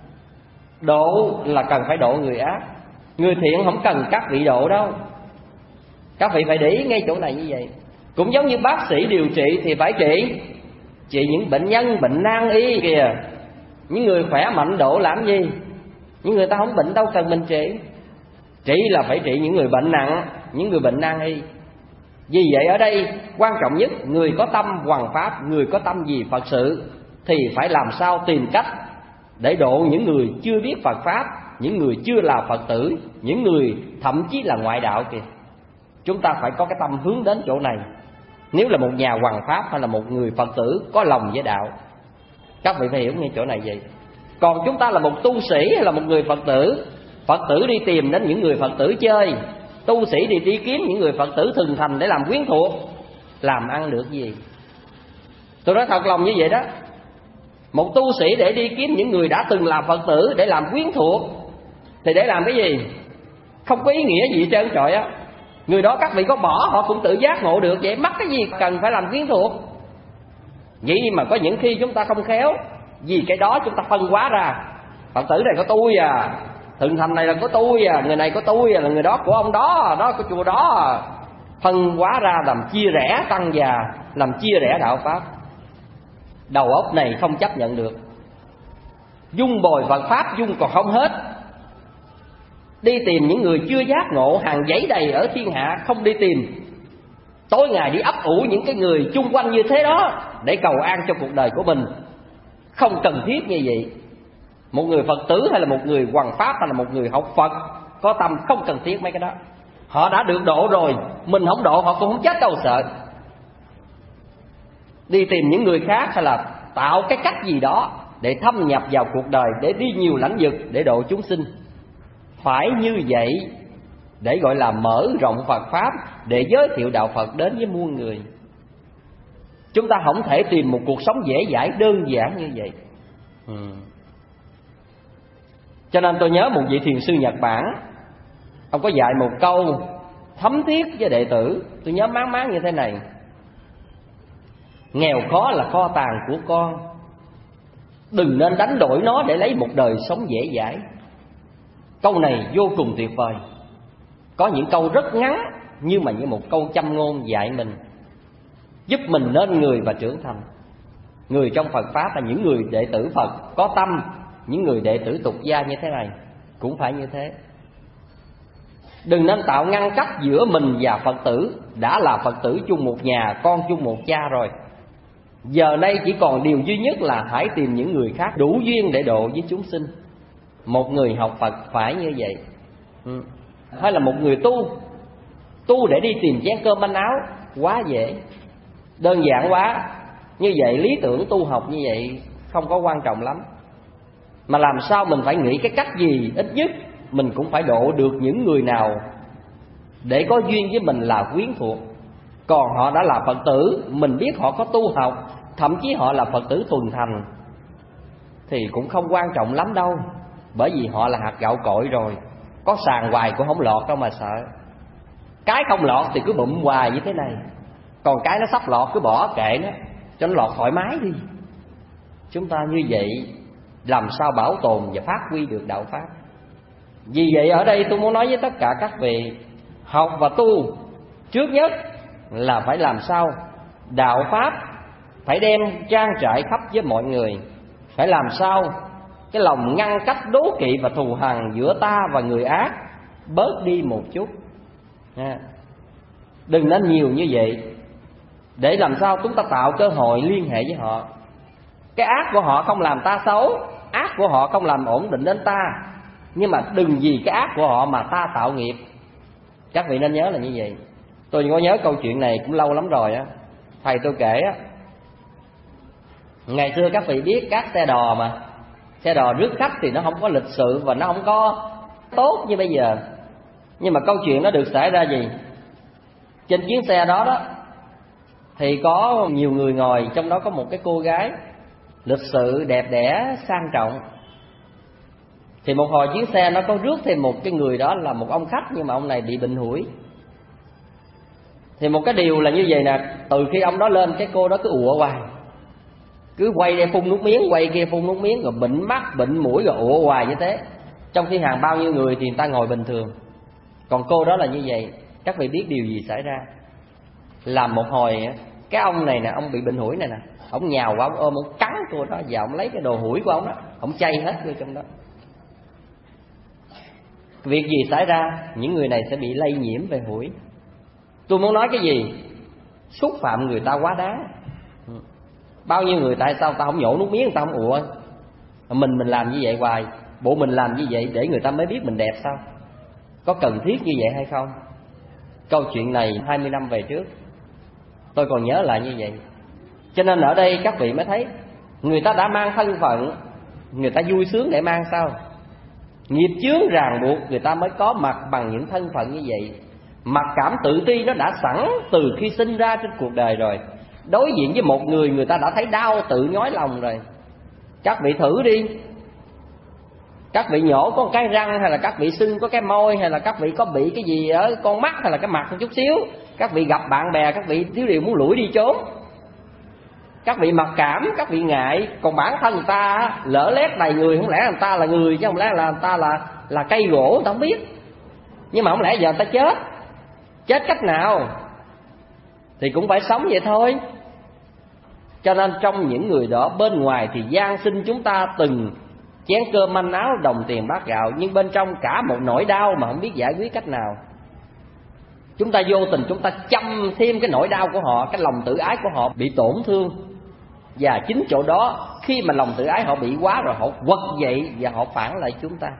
độ là cần phải độ người ác, người thiện không cần các vị độ đâu. Các vị phải để ý ngay chỗ này như vậy. Cũng giống như bác sĩ điều trị thì phải trị những bệnh nhân bệnh nan y kìa. Những người khỏe mạnh độ làm gì? Những người ta không bệnh đâu cần mình trị. Trị là phải trị những người bệnh nặng, những người bệnh nan y. Vì vậy ở đây quan trọng nhất, người có tâm hoằng pháp, người có tâm vì Phật sự, thì phải làm sao tìm cách để độ những người chưa biết Phật pháp, những người chưa là Phật tử, những người thậm chí là ngoại đạo kìa. Chúng ta phải có cái tâm hướng đến chỗ này. Nếu là một nhà hoằng pháp hay là một người Phật tử có lòng với đạo, các vị phải hiểu ngay chỗ này vậy. Còn chúng ta là một tu sĩ hay là một người Phật tử đi tìm đến những người Phật tử chơi, tu sĩ đi kiếm những người Phật tử thường thành để làm quyến thuộc, làm ăn được gì? Tôi nói thật lòng như vậy đó. Một tu sĩ để đi kiếm những người đã từng là Phật tử để làm quyến thuộc, thì để làm cái gì? Không có ý nghĩa gì hết trơn trời á. Người đó các vị có bỏ họ cũng tự giác ngộ được, vậy mắc cái gì cần phải làm quyến thuộc? Vậy mà có những khi chúng ta không khéo, vì cái đó chúng ta phân hóa ra. Phật tử này có tôi à, thường thành này là có tôi à, người này có tôi à, là người đó của ông đó, đó của chùa đó à. Phân hóa ra làm chia rẽ tăng già, làm chia rẽ đạo pháp. Đầu óc này không chấp nhận được. Dung bồi Phật pháp dung còn không hết. Đi tìm những người chưa giác ngộ hàng giấy đầy ở thiên hạ, không đi tìm. Tối ngày đi ấp ủ những cái người chung quanh như thế đó để cầu an cho cuộc đời của mình. Không cần thiết như vậy. Một người Phật tử hay là một người hoằng pháp hay là một người học Phật có tâm không cần thiết mấy cái đó. Họ đã được độ rồi, mình không độ họ cũng không chết đâu sợ. Đi tìm những người khác hay là tạo cái cách gì đó để thâm nhập vào cuộc đời, để đi nhiều lãnh vực để độ chúng sinh. Phải như vậy để gọi là mở rộng Phật pháp, để giới thiệu đạo Phật đến với muôn người. Chúng ta không thể tìm một cuộc sống dễ dãi đơn giản như vậy. Cho nên tôi nhớ một vị thiền sư Nhật Bản, ông có dạy một câu thấm thiết với đệ tử, tôi nhớ máng máng như thế này: nghèo khó là kho tàng của con, đừng nên đánh đổi nó để lấy một đời sống dễ dãi. Câu này vô cùng tuyệt vời. Có những câu rất ngắn nhưng mà như một câu châm ngôn dạy mình, giúp mình nên người và trưởng thành. Người trong Phật pháp là những người đệ tử Phật có tâm, những người đệ tử tục gia như thế này cũng phải như thế. Đừng nên tạo ngăn cách giữa mình và Phật tử. Đã là Phật tử chung một nhà, con chung một cha rồi, giờ đây chỉ còn điều duy nhất là hãy tìm những người khác đủ duyên để độ với chúng sinh. Một người học Phật phải như vậy. Hay là một người tu để đi tìm chén cơm manh áo, quá dễ, đơn giản quá. Như vậy lý tưởng tu học như vậy không có quan trọng lắm. Mà làm sao mình phải nghĩ cái cách gì, ít nhất mình cũng phải độ được những người nào để có duyên với mình là quyến thuộc. Còn họ đã là Phật tử, mình biết họ có tu học, thậm chí họ là Phật tử thuần thành, thì cũng không quan trọng lắm đâu. Bởi vì họ là hạt gạo cội rồi, có sàn hoài cũng không lọt đâu mà sợ. Cái không lọt thì cứ bụm hoài như thế này, còn cái nó sắp lọt cứ bỏ kệ nó, cho nó lọt thoải mái đi. Chúng ta như vậy làm sao bảo tồn và phát huy được đạo pháp? Vì vậy ở đây tôi muốn nói với tất cả các vị, học và tu trước nhất là phải làm sao đạo pháp phải đem trang trải khắp với mọi người. Phải làm sao cái lòng ngăn cách đố kỵ và thù hằn giữa ta và người ác bớt đi một chút. Đừng nên nhiều như vậy, để làm sao chúng ta tạo cơ hội liên hệ với họ. Cái ác của họ không làm ta xấu, ác của họ không làm ổn định đến ta, nhưng mà đừng vì cái ác của họ mà ta tạo nghiệp. Các vị nên nhớ là như vậy. Tôi có nhớ câu chuyện này cũng lâu lắm rồi á. Thầy tôi kể á, ngày xưa các vị biết các xe đò mà, xe đò rước khách thì nó không có lịch sự và nó không có tốt như bây giờ. Nhưng mà câu chuyện nó được xảy ra gì? trên chuyến xe đó đó thì có nhiều người ngồi, trong đó có một cái cô gái lịch sự, đẹp đẽ, sang trọng. Thì một hồi chuyến xe nó có rước thêm một cái người, đó là một ông khách, nhưng mà ông này bị bệnh hủi. Thì một cái điều là như vậy nè, từ khi ông đó lên, cái cô đó cứ ụa hoài, cứ quay đây phun nước miếng, quay kia phun nước miếng, rồi bệnh mắt, bệnh mũi, rồi ụa hoài như thế. Trong khi hàng bao nhiêu người thì người ta ngồi bình thường, còn cô đó là như vậy. Các vị biết điều gì xảy ra? Làm một hồi, cái ông này nè, ông bị bệnh hủi này nè, ông nhào qua, ông ôm, ông cắn cô đó, và ông lấy cái đồ hủi của ông đó, ông chay hết vô trong đó. Việc gì xảy ra? Những người này sẽ bị lây nhiễm về hủi. Tôi muốn nói cái gì? Xúc phạm người ta quá đáng. Bao nhiêu người, tại sao ta không nhổ nước miếng, người ta không ụa? Mình làm như vậy hoài. Bộ mình làm như vậy để người ta mới biết mình đẹp sao? Có cần thiết như vậy hay không? Câu chuyện này 20 năm về trước tôi còn nhớ lại như vậy. Cho nên ở đây các vị mới thấy, người ta đã mang thân phận, người ta vui sướng để mang sao? Nghiệp chướng ràng buộc người ta mới có mặt bằng những thân phận như vậy. Mặc cảm tự ti nó đã sẵn từ khi sinh ra trên cuộc đời rồi. Đối diện với một người, người ta đã thấy đau tự nhói lòng rồi. Các vị thử đi, các vị nhổ có một cái răng, hay là các vị sưng có cái môi, hay là các vị có bị cái gì ở con mắt, hay là cái mặt một chút xíu, các vị gặp bạn bè, các vị thiếu điều muốn lủi đi trốn. Các vị mặc cảm, các vị ngại. Còn bản thân người ta lỡ lét đầy người, không lẽ người ta là người, chứ không lẽ là người ta là cây gỗ, người ta không biết. Nhưng mà không lẽ giờ người ta chết? Chết cách nào? Thì cũng phải sống vậy thôi. Cho nên trong những người đó, bên ngoài thì gian sinh chúng ta từng chén cơm manh áo, đồng tiền bát gạo, nhưng bên trong cả một nỗi đau mà không biết giải quyết cách nào. Chúng ta vô tình chúng ta châm thêm cái nỗi đau của họ, cái lòng tự ái của họ bị tổn thương. Và chính chỗ đó, khi mà lòng tự ái họ bị quá rồi, họ quật dậy và họ phản lại chúng ta.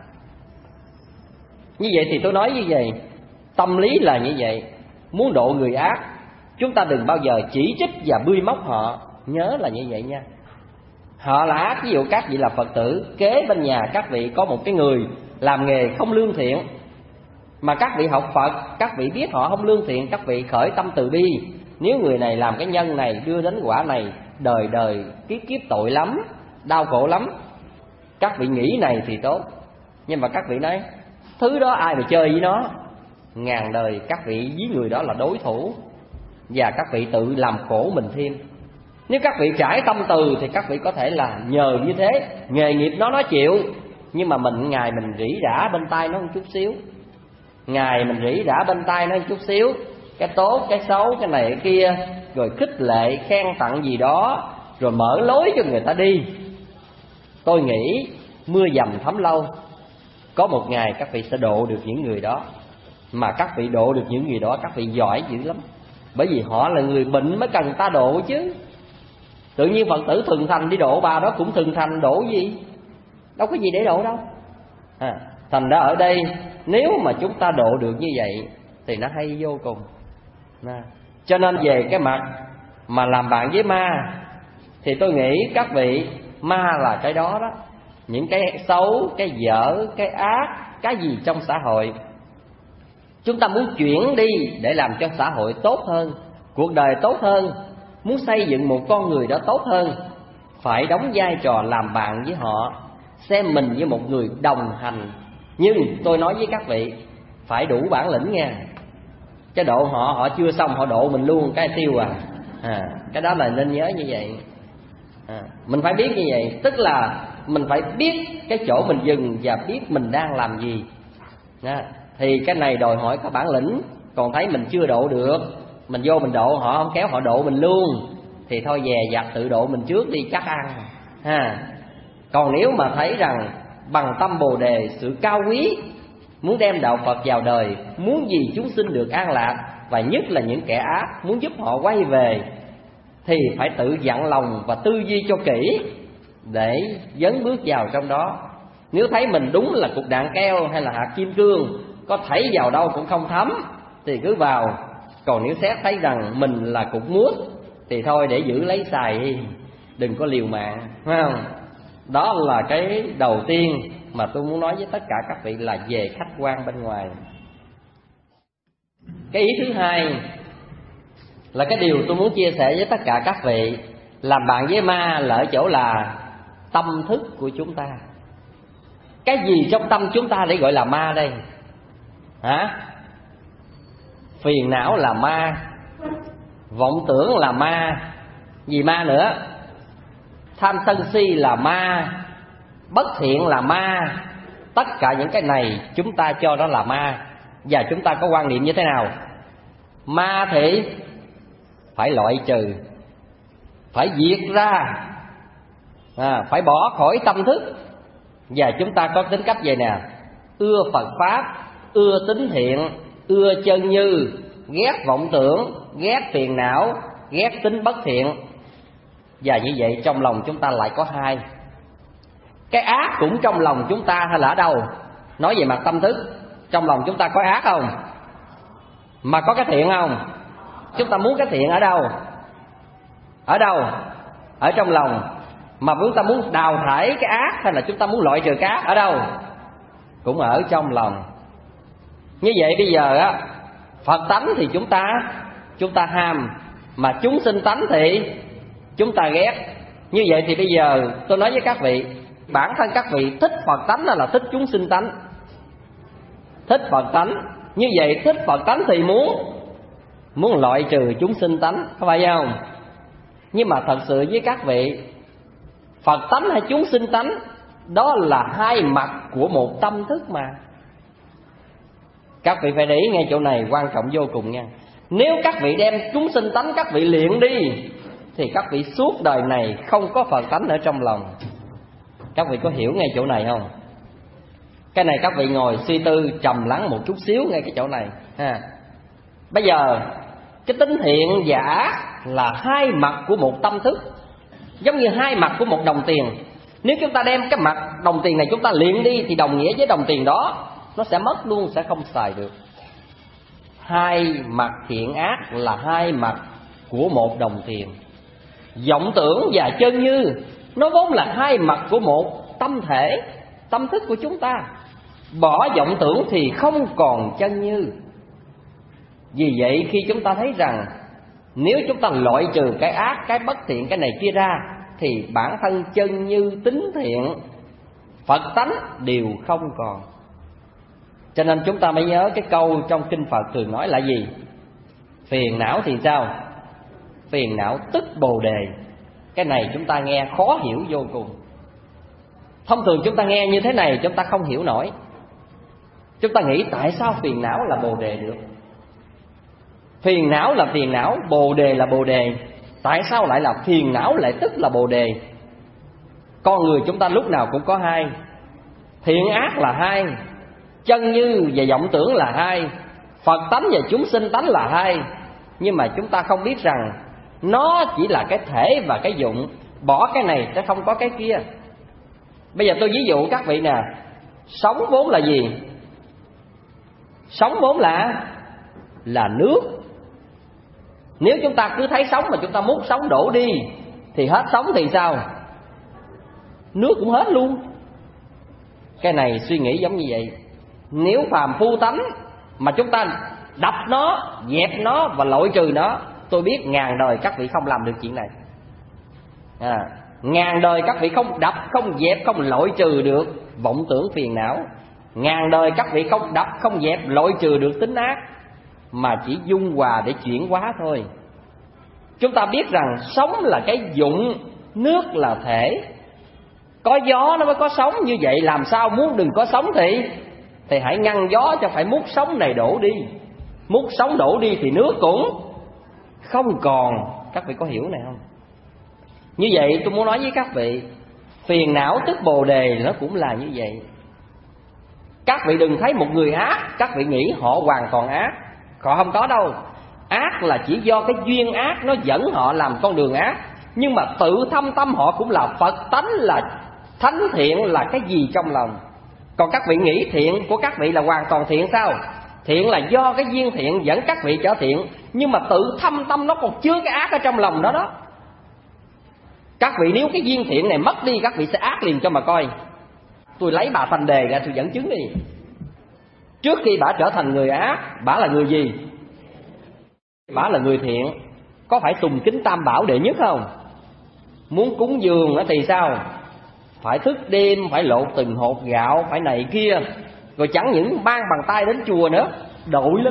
Như vậy thì tôi nói như vậy, tâm lý là như vậy. Muốn độ người ác, chúng ta đừng bao giờ chỉ trích và bươi móc họ. Nhớ là như vậy nha. Họ là ác, ví dụ các vị là Phật tử, kế bên nhà các vị có một cái người làm nghề không lương thiện, mà các vị học Phật, các vị biết họ không lương thiện, các vị khởi tâm từ bi. Nếu người này làm cái nhân này đưa đến quả này, đời đời kiếp kiếp tội lắm, đau khổ lắm, các vị nghĩ này thì tốt. Nhưng mà các vị nói, thứ đó ai mà chơi với nó, ngàn đời các vị với người đó là đối thủ, và các vị tự làm khổ mình thêm. Nếu các vị trải tâm từ thì các vị có thể là nhờ như thế, nghề nghiệp nó chịu. Nhưng mà ngày mình rỉ rả bên tai nó một chút xíu, ngày mình rỉ rả bên tai nó một chút xíu, cái tốt, cái xấu, cái này cái kia, rồi khích lệ, khen tặng gì đó, rồi mở lối cho người ta đi. Tôi nghĩ mưa dầm thấm lâu, có một ngày các vị sẽ độ được những người đó. Mà các vị độ được những người đó, các vị giỏi dữ lắm. Bởi vì họ là người bệnh mới cần ta độ chứ. Tự nhiên Phật tử thường thành đi độ bà đó cũng thường thành, độ gì? Đâu có gì để độ đâu. Thành ra ở đây, nếu mà chúng ta độ được như vậy thì nó hay vô cùng. Cho nên về cái mặt mà làm bạn với ma, thì tôi nghĩ các vị, ma là cái đó đó. Những cái xấu, cái dở, cái ác, cái gì trong xã hội, chúng ta muốn chuyển đi để làm cho xã hội tốt hơn, cuộc đời tốt hơn, muốn xây dựng một con người đó tốt hơn, phải đóng vai trò làm bạn với họ, xem mình như một người đồng hành. Nhưng tôi nói với các vị, phải đủ bản lĩnh nha. Chứ độ họ chưa xong họ độ mình luôn cái tiêu cái đó là nên nhớ như vậy. Mình phải biết như vậy, tức là mình phải biết cái chỗ mình dừng và biết mình đang làm gì. Thì cái này đòi hỏi có bản lĩnh. Còn thấy mình chưa độ được, mình vô mình độ họ, không kéo họ độ mình luôn, thì thôi dè dặt tự độ mình trước đi chắc ăn Còn nếu mà thấy rằng bằng tâm Bồ Đề, sự cao quý, muốn đem đạo Phật vào đời, muốn gì chúng sinh được an lạc, và nhất là những kẻ ác, muốn giúp họ quay về, thì phải tự dặn lòng và tư duy cho kỹ để dấn bước vào trong đó. Nếu thấy mình đúng là cục đạn keo hay là hạt kim cương, có thảy vào đâu cũng không thấm, thì cứ vào. Còn nếu xét thấy rằng mình là cục mút, thì thôi để giữ lấy xài đi, đừng có liều mạng, phải không? Đó là cái đầu tiên mà tôi muốn nói với tất cả các vị, là về khách quan bên ngoài. Cái ý thứ hai là cái điều tôi muốn chia sẻ với tất cả các vị. Làm bạn với ma là ở chỗ là tâm thức của chúng ta. Cái gì trong tâm chúng ta để gọi là ma đây? Hả? Phiền não là ma, vọng tưởng là ma, gì ma nữa? Tham sân si là ma, bất thiện là ma. Tất cả những cái này chúng ta cho đó là ma. Và chúng ta có quan niệm như thế nào? Ma thì phải loại trừ, phải diệt ra, phải bỏ khỏi tâm thức. Và chúng ta có tính cách vậy nè: ưa Phật Pháp, ưa tính thiện, ưa chân như, ghét vọng tưởng, ghét phiền não, ghét tính bất thiện. Và như vậy trong lòng chúng ta lại có hai. Cái ác cũng trong lòng chúng ta hay là ở đâu? Nói về mặt tâm thức, trong lòng chúng ta có ác không? Mà có cái thiện không? Chúng ta muốn cái thiện ở đâu? Ở đâu? Ở trong lòng. Mà chúng ta muốn đào thải cái ác hay là chúng ta muốn loại trừ cái ác ở đâu? Cũng ở trong lòng. Như vậy bây giờ á, Phật tánh thì chúng ta ham, mà chúng sinh tánh thì chúng ta ghét. Như vậy thì bây giờ tôi nói với các vị, bản thân các vị thích Phật tánh hay là thích chúng sinh tánh? Thích Phật tánh. Như vậy thích Phật tánh thì muốn loại trừ chúng sinh tánh, có phải không? Nhưng mà thật sự với các vị, Phật tánh hay chúng sinh tánh đó là hai mặt của một tâm thức mà. Các vị phải để ý ngay chỗ này, quan trọng vô cùng nha. Nếu các vị đem chúng sinh tánh các vị luyện đi thì các vị suốt đời này không có Phật tánh ở trong lòng. Các vị có hiểu ngay chỗ này không? Cái này các vị ngồi suy tư trầm lắng một chút xíu ngay cái chỗ này ha. Bây giờ cái tính thiện và ác là hai mặt của một tâm thức, giống như hai mặt của một đồng tiền. Nếu chúng ta đem cái mặt đồng tiền này chúng ta luyện đi thì đồng nghĩa với đồng tiền đó nó sẽ mất luôn, sẽ không xài được. Hai mặt thiện ác là hai mặt của một đồng tiền. Vọng tưởng và chân như nó vốn là hai mặt của một tâm thể, tâm thức của chúng ta. Bỏ vọng tưởng thì không còn chân như. Vì vậy khi chúng ta thấy rằng nếu chúng ta loại trừ cái ác, cái bất thiện, cái này kia ra thì bản thân chân như, tính thiện, Phật tánh đều không còn. Cho nên chúng ta mới nhớ cái câu trong kinh Phật thường nói là gì? Phiền não thì sao? Phiền não tức Bồ Đề. Cái này chúng ta nghe khó hiểu vô cùng. Thông thường chúng ta nghe như thế này chúng ta không hiểu nổi. Chúng ta nghĩ tại sao phiền não là Bồ Đề được? Phiền não là phiền não, Bồ Đề là Bồ Đề. Tại sao lại là phiền não lại tức là Bồ Đề? Con người chúng ta lúc nào cũng có hai. Thiện ác là hai, chân như và vọng tưởng là hai, Phật tánh và chúng sinh tánh là hai. Nhưng mà chúng ta không biết rằng nó chỉ là cái thể và cái dụng. Bỏ cái này sẽ không có cái kia. Bây giờ tôi ví dụ các vị nè. Sống vốn là gì? Sống vốn là nước. Nếu chúng ta cứ thấy sống mà chúng ta múc sống đổ đi thì hết sống thì sao? Nước cũng hết luôn. Cái này suy nghĩ giống như vậy. Nếu phàm phu tánh mà chúng ta đập nó, dẹp nó và loại trừ nó, tôi biết ngàn đời các vị không làm được chuyện này. Ngàn đời các vị không đập, không dẹp, không loại trừ được vọng tưởng phiền não. Ngàn đời các vị không đập, không dẹp, loại trừ được tính ác, mà chỉ dung hòa để chuyển hóa thôi. Chúng ta biết rằng sống là cái dụng, nước là thể. Có gió nó mới có sống. Như vậy làm sao muốn đừng có sống thì hãy ngăn gió cho phải múc sống này đổ đi. Múc sống đổ đi thì nước cũng không còn. Các vị có hiểu này không? Như vậy tôi muốn nói với các vị, phiền não tức Bồ Đề nó cũng là như vậy. Các vị đừng thấy một người ác các vị nghĩ họ hoàn toàn ác. Họ không có đâu. Ác là chỉ do cái duyên ác nó dẫn họ làm con đường ác. Nhưng mà tự thâm tâm họ cũng là Phật tánh, là thánh thiện, là cái gì trong lòng. Còn các vị nghĩ thiện của các vị là hoàn toàn thiện sao? Thiện là do cái duyên thiện dẫn các vị trở thiện. Nhưng mà tự thâm tâm nó còn chứa cái ác ở trong lòng đó đó. Các vị nếu cái duyên thiện này mất đi các vị sẽ ác liền cho mà coi. Tôi lấy bà Thành Đề ra tôi dẫn chứng đi. Trước khi bà trở thành người ác, bà là người gì? Bà là người thiện. có phải tùng kính Tam Bảo đệ nhất không? Muốn cúng dường thì sao? Phải thức đêm, phải lột từng hột gạo, phải này kia. Rồi chẳng những mang bằng tay đến chùa nữa, đội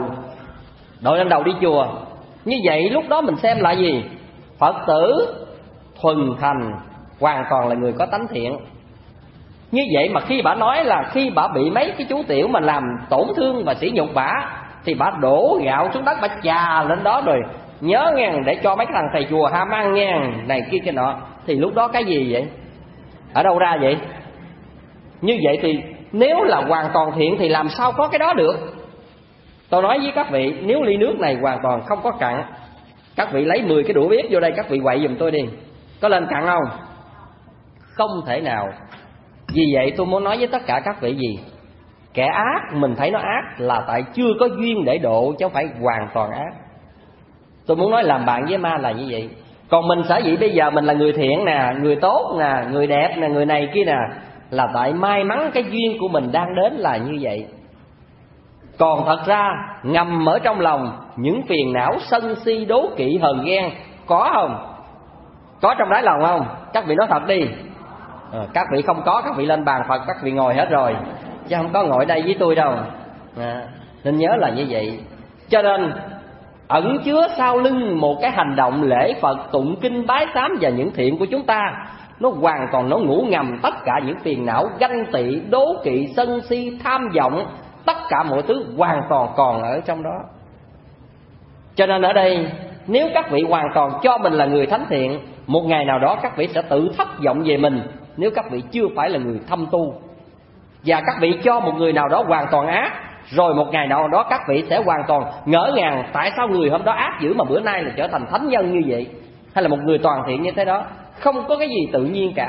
lên đầu đi chùa. Như vậy lúc đó mình xem là gì? Phật tử thuần thành, hoàn toàn là người có tánh thiện. Như vậy mà khi bà nói là khi bà bị mấy cái chú tiểu mà làm tổn thương và sỉ nhục bà, thì bà đổ gạo xuống đất, bà chà lên đó rồi nhớ ngàn để cho mấy thằng thầy chùa ham ăn ngàn này kia cái nọ. Thì lúc đó cái gì vậy? Ở đâu ra vậy? Như vậy thì nếu là hoàn toàn thiện thì làm sao có cái đó được? Tôi nói với các vị, nếu ly nước này hoàn toàn không có cặn, các vị lấy 10 cái đũa bếp vô đây, các vị quậy giùm tôi đi. Có lên cặn không? Không thể nào. Vì vậy tôi muốn nói với tất cả các vị gì? Kẻ ác mình thấy nó ác là tại chưa có duyên để độ, chứ không phải hoàn toàn ác. Tôi muốn nói làm bạn với ma là như vậy. Còn mình sở dĩ bây giờ mình là người thiện nè, người tốt nè, người đẹp nè, người này kia nè, là tại may mắn cái duyên của mình đang đến là như vậy. Còn thật ra ngầm ở trong lòng những phiền não sân si đố kỵ hờn ghen có không? Có trong đáy lòng không? Các vị nói thật đi. Các vị không có, các vị lên bàn Phật các vị ngồi hết rồi, chứ không có ngồi đây với tôi đâu. Nên nhớ là như vậy. Cho nên ẩn chứa sau lưng một cái hành động lễ Phật, tụng kinh, bái sám và những thiện của chúng ta, nó hoàn toàn nó ngủ ngầm tất cả những phiền não ganh tị, đố kỵ, sân si, tham vọng, tất cả mọi thứ hoàn toàn còn ở trong đó. Cho nên ở đây nếu các vị hoàn toàn cho mình là người thánh thiện, một ngày nào đó các vị sẽ tự thất vọng về mình nếu các vị chưa phải là người thâm tu. Và các vị cho một người nào đó hoàn toàn ác, rồi một ngày nào đó các vị sẽ hoàn toàn ngỡ ngàng tại sao người hôm đó ác dữ mà bữa nay là trở thành thánh nhân như vậy, hay là một người toàn thiện như thế đó. Không có cái gì tự nhiên cả.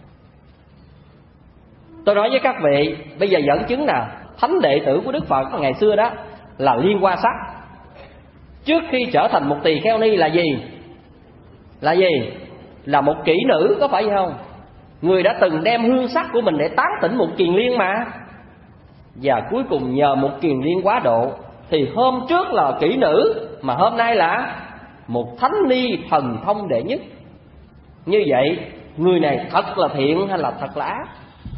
Tôi nói với các vị, bây giờ dẫn chứng nè, thánh đệ tử của Đức Phật ngày xưa đó là Liên Hoa Sắc. Trước khi trở thành một tỳ kheo ni là gì? Là gì? Là một kỹ nữ, có phải không? Người đã từng đem hương sắc của mình để tán tỉnh một kiền liên mà. Và cuối cùng nhờ một kiền liên quá độ, thì hôm trước là kỹ nữ, mà hôm nay là một thánh ni thần thông đệ nhất. Như vậy người này thật là thiện hay là thật là ác?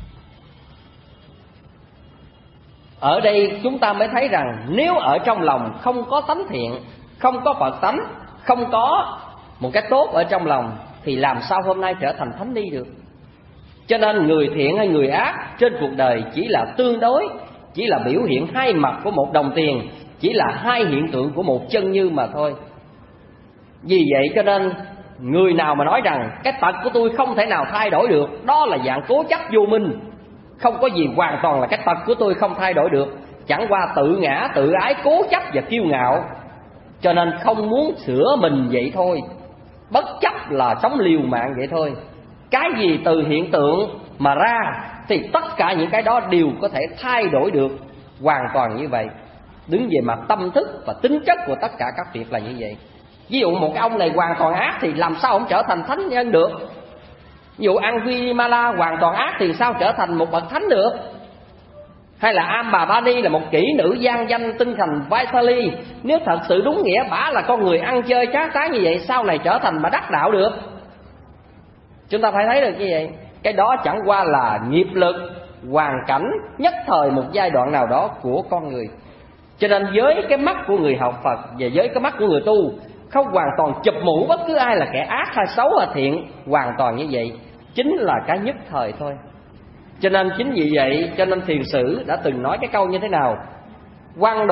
Ở đây chúng ta mới thấy rằng nếu ở trong lòng không có tánh thiện, không có Phật tánh, không có một cái tốt ở trong lòng, thì làm sao hôm nay trở thành thánh ni được? Cho nên người thiện hay người ác trên cuộc đời chỉ là tương đối, chỉ là biểu hiện hai mặt của một đồng tiền, chỉ là hai hiện tượng của một chân như mà thôi. Vì vậy cho nên người nào mà nói rằng cái tật của tôi không thể nào thay đổi được, đó là dạng cố chấp vô minh. Không có gì hoàn toàn là cái tật của tôi không thay đổi được, chẳng qua tự ngã, tự ái, cố chấp và kiêu ngạo, cho nên không muốn sửa mình vậy thôi. Bất chấp là sống liều mạng vậy thôi. Cái gì từ hiện tượng mà ra thì tất cả những cái đó đều có thể thay đổi được, hoàn toàn như vậy. Đứng về mặt tâm thức và tính chất của tất cả các việc là như vậy. Ví dụ một cái ông này hoàn toàn ác thì làm sao ông trở thành thánh nhân được? Ví dụ Angulimala hoàn toàn ác thì sao trở thành một bậc thánh được? Hay là Ambabani là một kỹ nữ gian danh tinh thành Vaisali, nếu thật sự đúng nghĩa bả là con người ăn chơi trá trá như vậy, sau này trở thành mà đắc đạo được? Chúng ta phải thấy được như vậy. Cái đó chẳng qua là nghiệp lực, hoàn cảnh nhất thời một giai đoạn nào đó của con người. Cho nên với cái mắt của người học Phật và với cái mắt của người tu, không hoàn toàn chụp mũ bất cứ ai là kẻ ác hay xấu hay thiện, hoàn toàn như vậy, chính là cái nhất thời thôi. Cho nên chính vì vậy cho nên thiền sử đã từng nói cái câu như thế nào? Quăng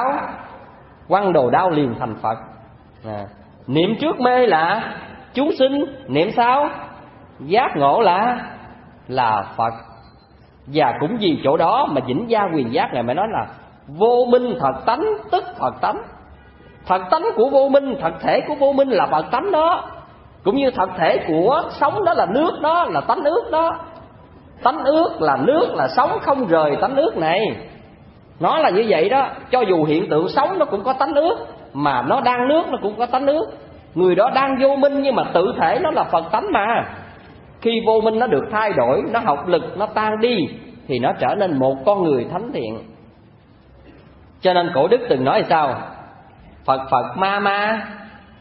đồ đao liền thành Phật. Niệm trước mê là chúng sinh, niệm sau giác ngộ là Phật. Và cũng vì chỗ đó mà Vĩnh Gia Quyền Giác này mới nói là vô minh thật tánh tức Phật tánh. Thật tánh của vô minh, thật thể của vô minh là Phật tánh đó. Cũng như thật thể của sống đó là nước đó, là tánh ước đó. Tánh ước là nước, là sống không rời tánh ước này. Nó là như vậy đó. Cho dù hiện tượng sống nó cũng có tánh ước, mà nó đang nước nó cũng có tánh ước. Người đó đang vô minh nhưng mà tự thể nó là Phật tánh mà. Khi vô minh nó được thay đổi, nó học lực, nó tan đi, thì nó trở nên một con người thánh thiện. Cho nên cổ đức từng nói sao? Phật Phật ma ma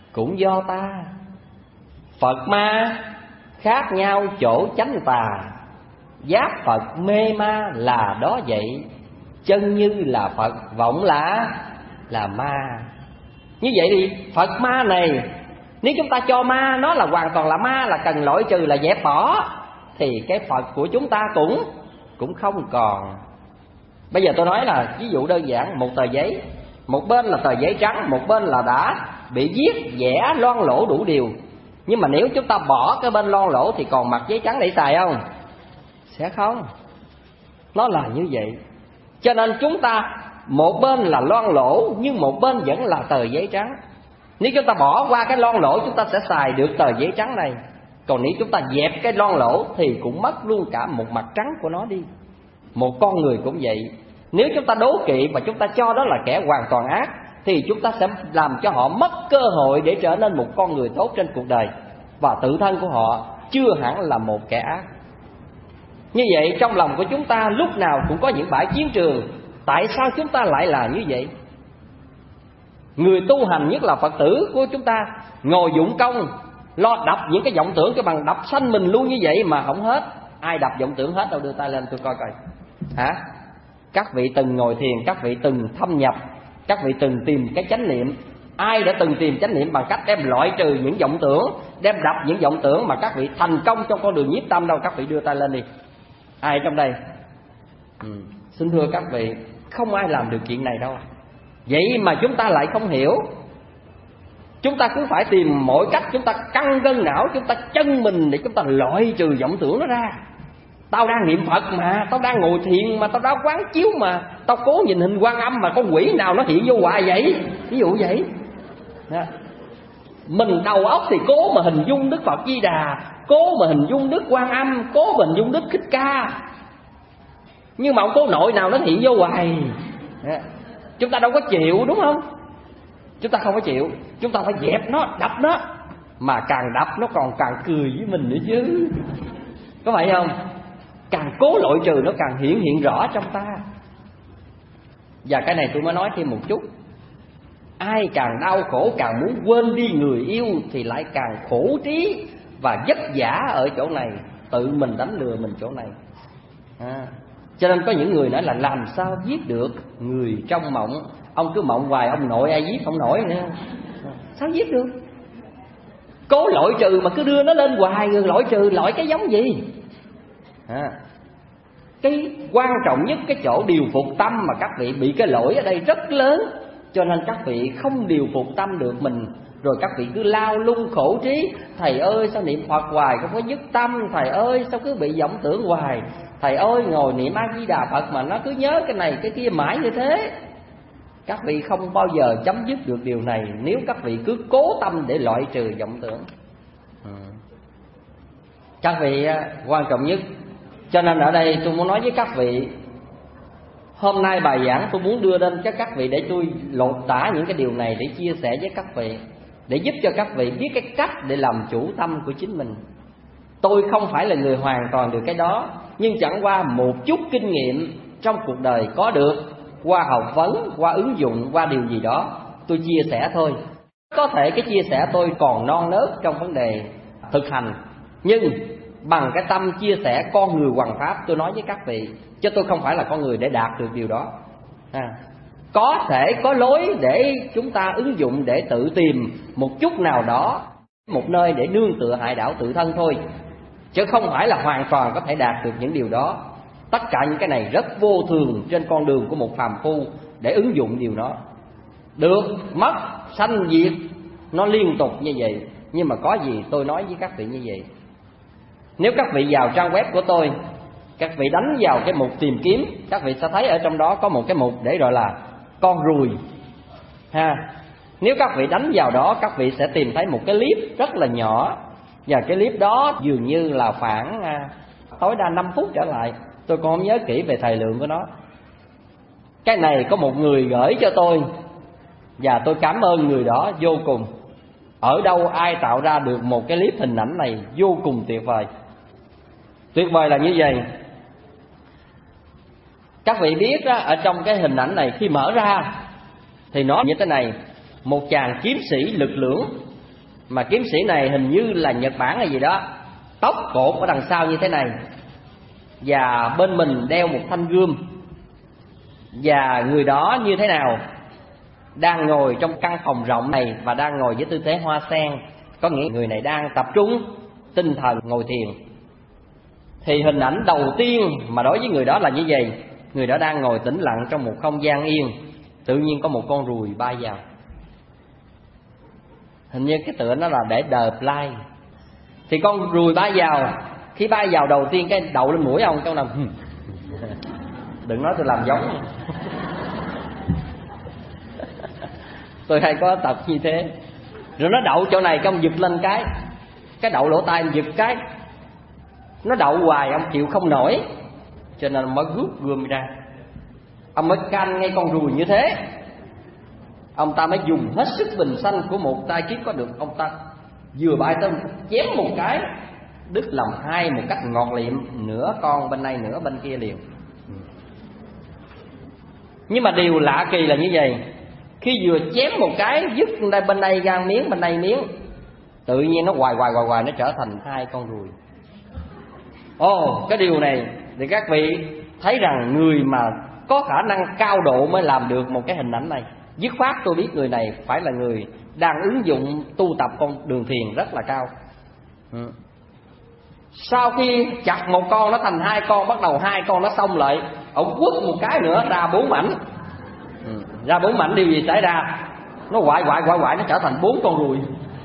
cũng do ta. Phật ma khác nhau chỗ chánh tà, giáp Phật mê ma là đó vậy. Chân như là Phật, vọng là ma. Như vậy thì Phật ma này, nếu chúng ta cho ma nó là hoàn toàn là ma, là cần loại trừ, là dẹp bỏ, thì cái Phật của chúng ta cũng không còn. Bây giờ tôi nói là ví dụ đơn giản, một tờ giấy, một bên là tờ giấy trắng, một bên là đã bị viết vẽ loang lỗ đủ điều. Nhưng mà nếu chúng ta bỏ cái bên loang lỗ thì còn mặt giấy trắng để xài không? Sẽ không. Nó là như vậy. Cho nên chúng ta một bên là loang lỗ, nhưng một bên vẫn là tờ giấy trắng. Nếu chúng ta bỏ qua cái loang lỗ, chúng ta sẽ xài được tờ giấy trắng này. Còn nếu chúng ta dẹp cái loang lỗ thì cũng mất luôn cả một mặt trắng của nó đi. Một con người cũng vậy. Nếu chúng ta đố kỵ và chúng ta cho đó là kẻ hoàn toàn ác, thì chúng ta sẽ làm cho họ mất cơ hội để trở nên một con người tốt trên cuộc đời. Và tự thân của họ chưa hẳn là một kẻ ác. Như vậy trong lòng của chúng ta lúc nào cũng có những bãi chiến trường. Tại sao chúng ta lại là như vậy? Người tu hành, nhất là Phật tử của chúng ta, ngồi dụng công lo đập những cái vọng tưởng, cái bằng đập sanh mình luôn như vậy mà không hết. Ai đập vọng tưởng hết đâu? Đưa tay lên tôi coi coi. Hả? Các vị từng ngồi thiền, các vị từng thâm nhập, các vị từng tìm cái chánh niệm. Ai đã từng tìm chánh niệm bằng cách đem loại trừ những vọng tưởng, đem đập những vọng tưởng mà các vị thành công trong con đường nhiếp tâm đâu? Các vị đưa tay lên đi. Ai trong đây? Xin thưa các vị, không ai làm được chuyện này đâu. Vậy mà chúng ta lại không hiểu. Chúng ta cứ phải tìm mọi cách, chúng ta căng gân não, chúng ta chân mình để chúng ta loại trừ vọng tưởng nó ra. Tao đang niệm Phật mà, tao đang ngồi thiền mà, tao đang quán chiếu mà, tao cố nhìn hình Quan Âm mà con quỷ nào nó hiện vô hoài vậy? Ví dụ vậy. Mình đầu óc thì cố mà hình dung Đức Phật Di Đà, cố mà hình dung Đức Quan Âm, cố mà hình dung Đức Thích Ca, nhưng mà ông cố nội nào nó hiện vô hoài. Chúng ta đâu có chịu, đúng không? Chúng ta không có chịu. Chúng ta phải dẹp nó, đập nó. Mà càng đập nó còn càng cười với mình nữa chứ. Có phải không? Càng cố loại trừ nó càng hiện rõ trong ta. Và cái này tôi mới nói thêm một chút. Ai càng đau khổ, càng muốn quên đi người yêu thì lại càng khổ trí và vất vả ở chỗ này. Tự mình đánh lừa mình chỗ này. Cho nên có những người nói là làm sao giết được người trong mộng. Ông cứ mộng hoài, ông nội ai giết không nổi nữa. Sao giết được? Cố loại trừ mà cứ đưa nó lên hoài, rồi loại trừ loại cái giống gì? Cái quan trọng nhất cái chỗ điều phục tâm mà các vị bị cái lỗi ở đây rất lớn. Cho nên các vị không điều phục tâm được mình, rồi các vị cứ lao lung khổ trí. Thầy ơi sao niệm Phật hoài không có dứt tâm? Thầy ơi sao cứ bị vọng tưởng hoài? Thầy ơi ngồi niệm A Di Đà Phật mà nó cứ nhớ cái này cái kia mãi như thế. Các vị không bao giờ chấm dứt được điều này nếu các vị cứ cố tâm để loại trừ vọng tưởng. Các vị quan trọng nhất. Cho nên ở đây tôi muốn nói với các vị, hôm nay bài giảng tôi muốn đưa đến cho các vị để tôi lột tả những cái điều này để chia sẻ với các vị, để giúp cho các vị biết cái cách để làm chủ tâm của chính mình. Tôi không phải là người hoàn toàn được cái đó, nhưng chẳng qua một chút kinh nghiệm trong cuộc đời có được qua học vấn, qua ứng dụng, qua điều gì đó tôi chia sẻ thôi. Có thể cái chia sẻ tôi còn non nớt trong vấn đề thực hành, nhưng bằng cái tâm chia sẻ con người hoằng pháp tôi nói với các vị, chứ tôi không phải là con người để đạt được điều đó. Có thể có lối để chúng ta ứng dụng để tự tìm một chút nào đó, một nơi để nương tựa hại đảo tự thân thôi, chứ không phải là hoàn toàn có thể đạt được những điều đó. Tất cả những cái này rất vô thường trên con đường của một phàm phu để ứng dụng điều đó. Được, mất, sanh, diệt, nó liên tục như vậy. Nhưng mà có gì tôi nói với các vị như vậy. Nếu các vị vào trang web của tôi, các vị đánh vào cái mục tìm kiếm, các vị sẽ thấy ở trong đó có một cái mục để gọi là con ruồi. Nếu các vị đánh vào đó, các vị sẽ tìm thấy một cái clip rất là nhỏ. Và cái clip đó dường như là khoảng tối đa 5 phút trở lại. Tôi còn không nhớ kỹ về thời lượng của nó. Cái này có một người gửi cho tôi, và tôi cảm ơn người đó vô cùng. Ở đâu ai tạo ra được một cái clip hình ảnh này vô cùng tuyệt vời. Tuyệt vời là như vậy. Các vị biết đó, ở trong cái hình ảnh này khi mở ra thì nó như thế này. Một chàng kiếm sĩ lực lưỡng Mà kiếm sĩ này hình như là Nhật Bản hay gì đó, tóc cột ở đằng sau như thế này, và bên mình đeo một thanh gươm. Và người đó như thế nào? Đang ngồi trong căn phòng rộng này và đang ngồi với tư thế hoa sen, có nghĩa người này đang tập trung tinh thần ngồi thiền. Thì hình ảnh đầu tiên mà đối với người đó là như vậy. Người đó đang ngồi tĩnh lặng trong một không gian yên, tự nhiên có một con ruồi bay vào. Hình như cái tựa nó là để The Fly. Thì con ruồi bay vào, khi bay vào đầu tiên cái đậu lên mũi ông, trong nào đừng nói tôi làm giống. Tôi hay có tập như thế. Rồi nó đậu chỗ này, ông giật lên cái đậu lỗ tai, giật cái nó đậu hoài, ông chịu không nổi, cho nên mới rút gươm ra. Ông mới canh ngay con ruồi như thế. Ông ta mới dùng hết sức bình sanh của một tay kiếp có được. Ông ta vừa bay tới chém một cái, đứt làm hai một cách ngọt liệm, nửa con bên này nửa bên kia liền. Nhưng mà điều lạ kỳ là như vậy, khi vừa chém một cái dứt bên đây ra miếng, bên đây miếng, tự nhiên nó hoài nó trở thành hai con ruồi. Cái điều này thì các vị thấy rằng người mà có khả năng cao độ mới làm được một cái hình ảnh này. Dứt khoát tôi biết người này phải là người đang ứng dụng tu tập con đường thiền rất là cao. Sau khi chặt một con nó thành hai con, bắt đầu hai con nó xông lại, ông quất một cái nữa ra 4 mảnh. Ra 4 mảnh, điều gì xảy ra? Nó quại nó trở thành 4 con ruồi.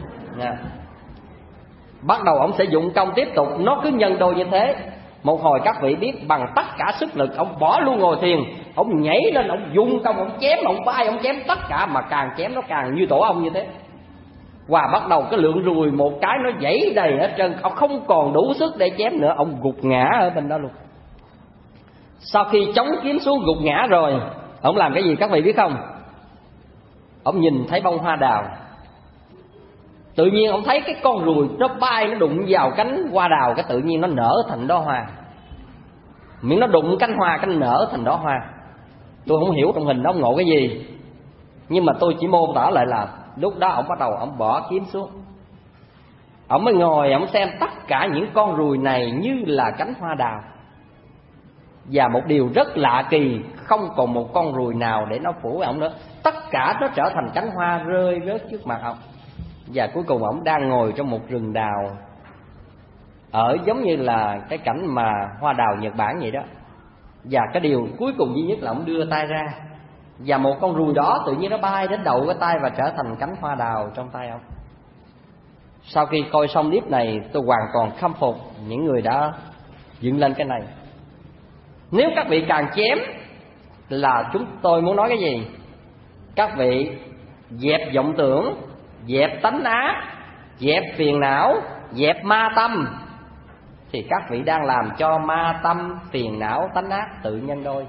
Bắt đầu ông sẽ dụng công tiếp tục, nó cứ nhân đôi như thế. Một hồi các vị biết bằng tất cả sức lực, ông bỏ luôn ngồi thiền, ông nhảy lên, ông dùng công, ông chém, ông bay, ông chém tất cả, mà càng chém nó càng như tổ ong như thế. Và bắt đầu cái lượng ruồi một cái nó dãy đầy hết trơn, ông không còn đủ sức để chém nữa, ông gục ngã ở bên đó luôn. Sau khi chống kiếm xuống gục ngã rồi, ông làm cái gì các vị biết không? Ông nhìn thấy bông hoa đào. Tự nhiên ông thấy cái con ruồi nó bay, nó đụng vào cánh hoa đào, cái tự nhiên nó nở thành đóa hoa. Miễn nó đụng cánh hoa, cánh nở thành đóa hoa. Tôi không hiểu trong hình đó ông ngộ cái gì, nhưng mà tôi chỉ mô tả lại là lúc đó ông bắt đầu ông bỏ kiếm xuống. Ông mới ngồi, ông xem tất cả những con ruồi này như là cánh hoa đào. Và một điều rất lạ kỳ, không còn một con ruồi nào để nó phủ ông nữa, tất cả nó trở thành cánh hoa rơi rớt trước mặt ông. Và cuối cùng ông đang ngồi trong một rừng đào, ở giống như là cái cảnh mà hoa đào Nhật Bản vậy đó. Và cái điều cuối cùng duy nhất là ông đưa tay ra, và một con ruồi đó tự nhiên nó bay đến đầu cái tay và trở thành cánh hoa đào trong tay ông. Sau khi coi xong clip này, tôi hoàn toàn khâm phục những người đã dựng lên cái này. Nếu các vị càng chém là chúng tôi muốn nói cái gì? Các vị dẹp vọng tưởng, dẹp tánh ác, dẹp phiền não, dẹp ma tâm, thì các vị đang làm cho ma tâm, phiền não, tánh ác tự nhân đôi.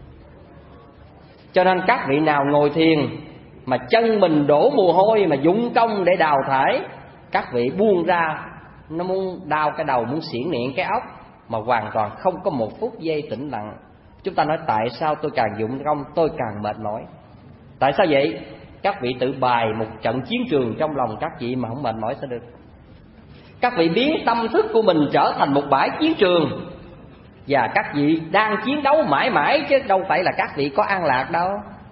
Cho nên các vị nào ngồi thiền mà chân mình đổ mồ hôi, mà dụng công để đào thải, các vị buông ra, nó muốn đau cái đầu, muốn xỉn miệng cái óc, mà hoàn toàn không có một phút giây tĩnh lặng. Chúng ta nói tại sao tôi càng dụng công tôi càng mệt mỏi? Tại sao vậy? Các vị tự bài một trận chiến trường trong lòng các vị mà không mệt mỏi sao được? Các vị biến tâm thức của mình trở thành một bãi chiến trường, và các vị đang chiến đấu mãi mãi, chứ đâu phải là các vị có an lạc đâu.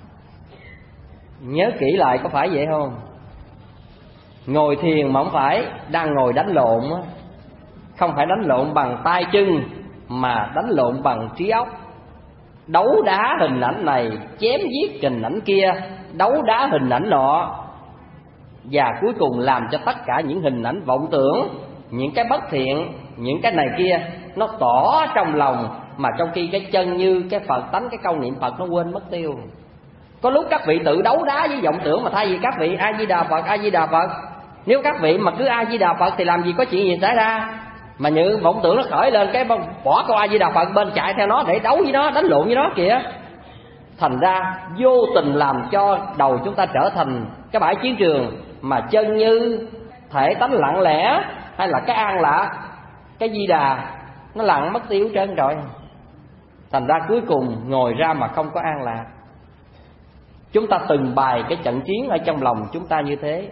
Nhớ kỹ lại, có phải vậy không? Ngồi thiền mà không phải đang ngồi đánh lộn, không phải đánh lộn bằng tay chân, mà đánh lộn bằng trí óc. Đấu đá hình ảnh này, chém giết hình ảnh kia, đấu đá hình ảnh nọ, và cuối cùng làm cho tất cả những hình ảnh vọng tưởng, những cái bất thiện, những cái này kia nó tỏ trong lòng, mà trong khi cái chân như cái Phật tánh, cái câu niệm Phật nó quên mất tiêu. Có lúc các vị tự đấu đá với vọng tưởng, mà thay vì các vị A Di Đà Phật, A Di Đà Phật, nếu các vị mà cứ A Di Đà Phật thì làm gì có chuyện gì xảy ra. Mà những vọng tưởng nó khởi lên, cái bỏ câu A Di Đà Phật bên, chạy theo nó để đấu với nó, đánh lộn với nó kìa. Thành ra vô tình làm cho đầu chúng ta trở thành cái bãi chiến trường, mà chân như thể tánh lặng lẽ, hay là cái an lạc, cái Di Đà nó lặng mất tiêu trơn rồi. Thành ra cuối cùng ngồi ra mà không có an lạc. Chúng ta từng bài cái trận chiến ở trong lòng chúng ta như thế,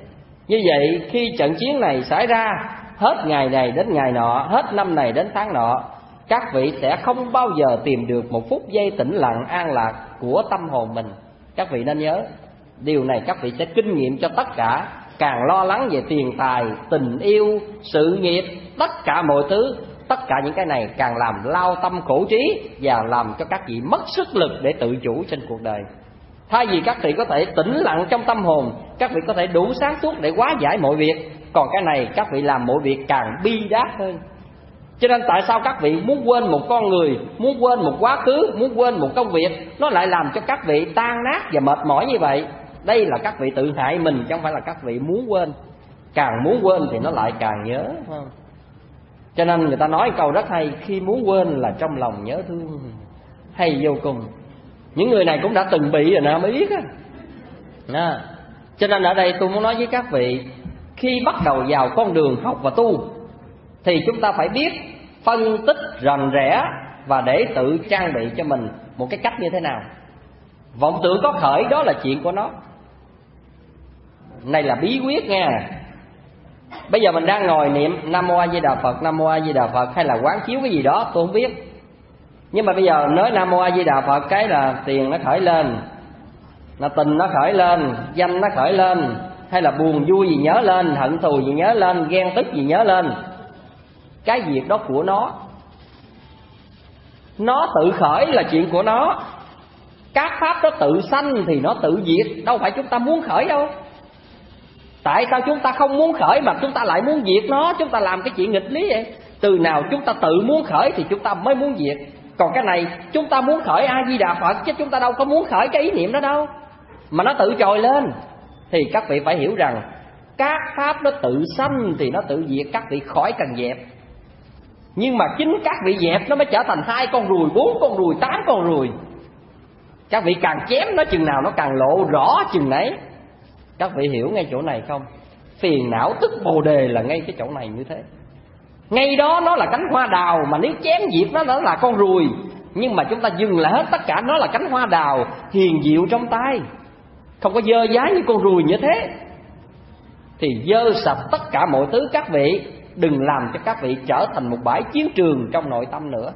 Như vậy khi trận chiến này xảy ra, hết ngày này đến ngày nọ, hết năm này đến tháng nọ, các vị sẽ không bao giờ tìm được một phút giây tĩnh lặng an lạc của tâm hồn mình. Các vị nên nhớ điều này, các vị sẽ kinh nghiệm cho tất cả. Càng lo lắng về tiền tài, tình yêu, sự nghiệp, tất cả mọi thứ, tất cả những cái này càng làm lao tâm khổ trí và làm cho các vị mất sức lực để tự chủ trên cuộc đời. Thay vì các vị có thể tĩnh lặng trong tâm hồn, các vị có thể đủ sáng suốt để hóa giải mọi việc, còn cái này các vị làm mọi việc càng bi đát hơn. Cho nên tại sao các vị muốn quên một con người, muốn quên một quá khứ, muốn quên một công việc, nó lại làm cho các vị tan nát và mệt mỏi như vậy? Đây là các vị tự hại mình, chứ không phải là các vị muốn quên. Càng muốn quên thì nó lại càng nhớ, phải không? Cho nên người ta nói câu rất hay: khi muốn quên là trong lòng nhớ thương. Hay vô cùng. Những người này cũng đã từng bị rồi nè mới biết á. Cho nên ở đây tôi muốn nói với các vị, khi bắt đầu vào con đường học và tu thì chúng ta phải biết phân tích rành rẽ và để tự trang bị cho mình một cái cách như thế nào. Vọng tưởng có khởi đó là chuyện của nó, này là bí quyết nha. Bây giờ mình đang ngồi niệm Nam Mô A Di Đà Phật, Nam Mô A Di Đà Phật, hay là quán chiếu cái gì đó tôi không biết. Nhưng mà bây giờ nói Nam Mô A Di Đà Phật cái là tiền nó khởi lên, là tình nó khởi lên, danh nó khởi lên, hay là buồn vui gì nhớ lên, hận thù gì nhớ lên, ghen tức gì nhớ lên. Cái việc đó của nó tự khởi là chuyện của nó. Các pháp đó tự sanh thì nó tự diệt, đâu phải chúng ta muốn khởi đâu. Tại sao chúng ta không muốn khởi mà chúng ta lại muốn diệt nó? Chúng ta làm cái chuyện nghịch lý vậy. Từ nào chúng ta tự muốn khởi thì chúng ta mới muốn diệt. Còn cái này chúng ta muốn khởi A Di Đà Phật, chứ chúng ta đâu có muốn khởi cái ý niệm đó đâu, mà nó tự trồi lên. Thì các vị phải hiểu rằng các pháp nó tự sanh thì nó tự diệt, các vị khỏi cần dẹp. Nhưng mà chính các vị dẹp nó mới trở thành 2 con ruồi, 4 con ruồi, 8 con ruồi. Các vị càng chém nó chừng nào nó càng lộ rõ chừng nấy. Các vị hiểu ngay chỗ này không? Phiền não tức bồ đề là ngay cái chỗ này như thế. Ngay đó nó là cánh hoa đào, mà nếu chém diệt nó là con ruồi. Nhưng mà chúng ta dừng lại hết tất cả, nó là cánh hoa đào hiền diệu trong tay, không có dơ dái như con ruồi như thế. Thì dơ sạch tất cả mọi thứ. Các vị đừng làm cho các vị trở thành một bãi chiến trường trong nội tâm nữa.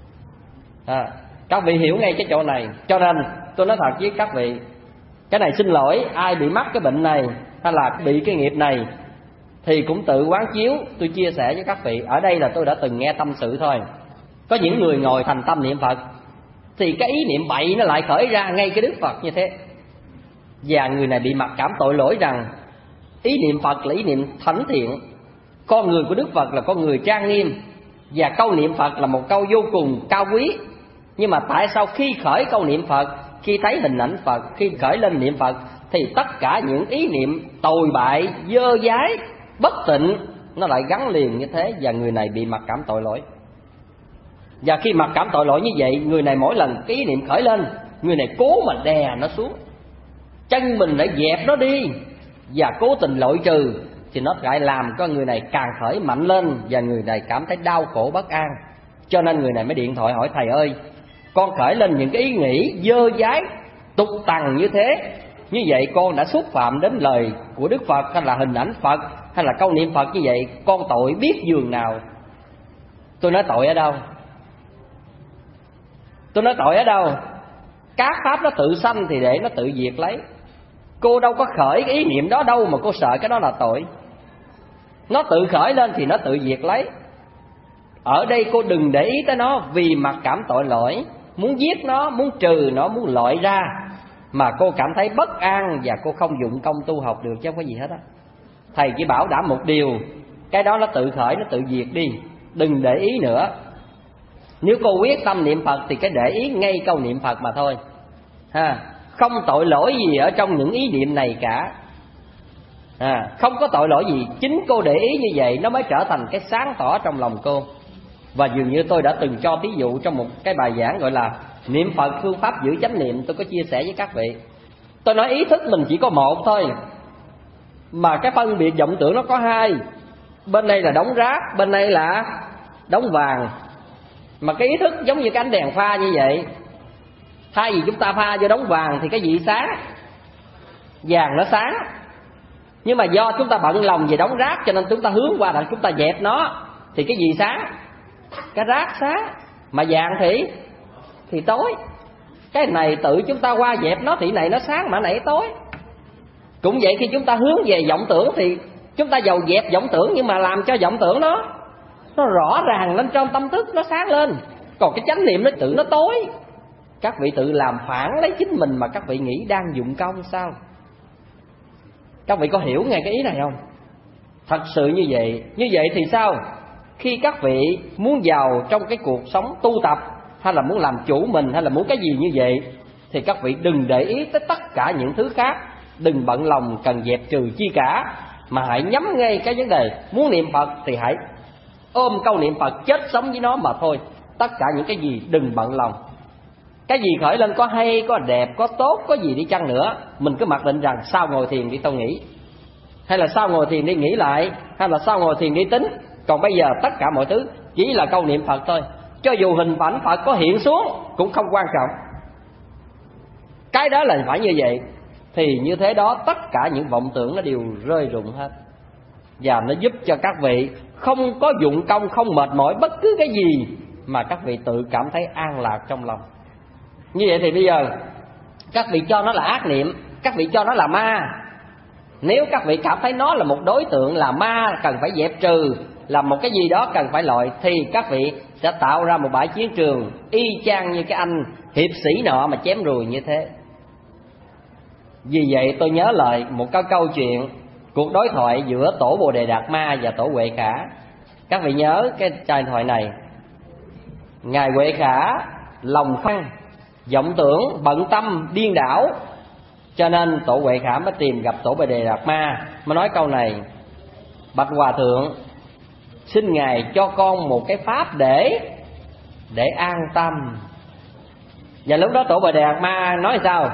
Các vị hiểu ngay cái chỗ này. Cho nên tôi nói thật với các vị, cái này xin lỗi, ai bị mắc cái bệnh này hay là bị cái nghiệp này thì cũng tự quán chiếu. Tôi chia sẻ với các vị, ở đây là tôi đã từng nghe tâm sự thôi. Có những người ngồi thành tâm niệm Phật thì cái ý niệm bậy nó lại khởi ra ngay cái Đức Phật như thế. Và người này bị mặc cảm tội lỗi rằng ý niệm Phật là ý niệm thánh thiện, con người của Đức Phật là con người trang nghiêm, và câu niệm Phật là một câu vô cùng cao quý. Nhưng mà tại sao khi khởi câu niệm Phật, khi thấy hình ảnh Phật, khi khởi lên niệm Phật thì tất cả những ý niệm tồi bại, dơ dái, bất tịnh nó lại gắn liền như thế, và người này bị mặc cảm tội lỗi. Và khi mặc cảm tội lỗi như vậy, người này mỗi lần cái ý niệm khởi lên, người này cố mà đè nó xuống, chân mình lại dẹp nó đi và cố tình loại trừ, thì nó lại làm cho người này càng khởi mạnh lên, và người này cảm thấy đau khổ bất an. Cho nên người này mới điện thoại hỏi: thầy ơi, con khởi lên những cái ý nghĩ dơ dái, tục tằng như thế, như vậy con đã xúc phạm đến lời của Đức Phật, hay là hình ảnh Phật, hay là câu niệm Phật như vậy, con tội biết giường nào. Tôi nói tội ở đâu? Tôi nói tội ở đâu? Các pháp nó tự sanh thì để nó tự diệt lấy. Cô đâu có khởi cái ý niệm đó đâu mà cô sợ cái đó là tội. Nó tự khởi lên thì nó tự diệt lấy. Ở đây cô đừng để ý tới nó, vì mặc cảm tội lỗi, muốn giết nó, muốn trừ nó, muốn loại ra, mà cô cảm thấy bất an và cô không dụng công tu học được, chứ không có gì hết á. Thầy chỉ bảo đảm một điều, cái đó nó tự khởi, nó tự diệt đi, đừng để ý nữa. Nếu cô quyết tâm niệm Phật thì cái để ý ngay câu niệm Phật mà thôi, không tội lỗi gì ở trong những ý niệm này cả. Không có tội lỗi gì. Chính cô để ý như vậy nó mới trở thành cái sáng tỏ trong lòng cô. Và dường như tôi đã từng cho ví dụ trong một cái bài giảng gọi là niệm Phật phương pháp giữ chánh niệm. Tôi có chia sẻ với các vị. Tôi nói ý thức mình chỉ có một thôi, mà cái phân biệt vọng tưởng nó có 2. Bên đây là đống rác, bên đây là đống vàng. Mà cái ý thức giống như cái ánh đèn pha như vậy. Thay vì chúng ta pha vô đống vàng thì cái gì sáng? Vàng nó sáng. Nhưng mà do chúng ta bận lòng về đống rác cho nên chúng ta hướng qua để chúng ta dẹp nó. Thì cái gì sáng? Cái rác sáng. Mà vàng thì tối. Cái này tự chúng ta qua dẹp nó thì này nó sáng mà này tối. Cũng vậy, khi chúng ta hướng về vọng tưởng thì chúng ta dầu dẹp vọng tưởng, nhưng mà làm cho vọng tưởng nó rõ ràng lên trong tâm thức, nó sáng lên. Còn cái chánh niệm nó tự nó tối. Các vị tự làm phản lấy chính mình mà các vị nghĩ đang dụng công sao? Các vị có hiểu ngay cái ý này không? Thật sự như vậy. Như vậy thì sao? Khi các vị muốn vào trong cái cuộc sống tu tập, hay là muốn làm chủ mình, hay là muốn cái gì như vậy, thì các vị đừng để ý tới tất cả những thứ khác. Đừng bận lòng cần dẹp trừ chi cả, mà hãy nhắm ngay cái vấn đề muốn niệm Phật thì hãy ôm câu niệm Phật, chết sống với nó mà thôi. Tất cả những cái gì đừng bận lòng. Cái gì khởi lên có hay, có đẹp, có tốt, có gì đi chăng nữa, mình cứ mặc định rằng sau ngồi thiền đi tao nghĩ, hay là sau ngồi thiền đi nghĩ lại, hay là sau ngồi thiền đi tính. Còn bây giờ tất cả mọi thứ chỉ là câu niệm Phật thôi. Cho dù hình ảnh Phật có hiện xuống cũng không quan trọng. Cái đó là phải như vậy. Thì như thế đó tất cả những vọng tưởng nó đều rơi rụng hết. Và nó giúp cho các vị không có dụng công, không mệt mỏi bất cứ cái gì, mà các vị tự cảm thấy an lạc trong lòng. Như vậy thì bây giờ các vị cho nó là ác niệm, các vị cho nó là ma. Nếu các vị cảm thấy nó là một đối tượng là ma, cần phải dẹp trừ, là một cái gì đó cần phải loại, thì các vị sẽ tạo ra một bãi chiến trường y chang như cái anh hiệp sĩ nọ mà chém ruồi như thế. Vì vậy tôi nhớ lại một câu chuyện, cuộc đối thoại giữa tổ Bồ Đề Đạt Ma và tổ Huệ Khả. Các vị nhớ cái trai thoại này. Ngài Huệ Khả lòng khăn, vọng tưởng, bận tâm, điên đảo, cho nên tổ Huệ Khả mới tìm gặp tổ Bồ Đề Đạt Ma, mới nói câu này: bạch hòa thượng, xin ngài cho con một cái pháp để an tâm. Và lúc đó tổ Bồ Đề Đạt Ma nói sao?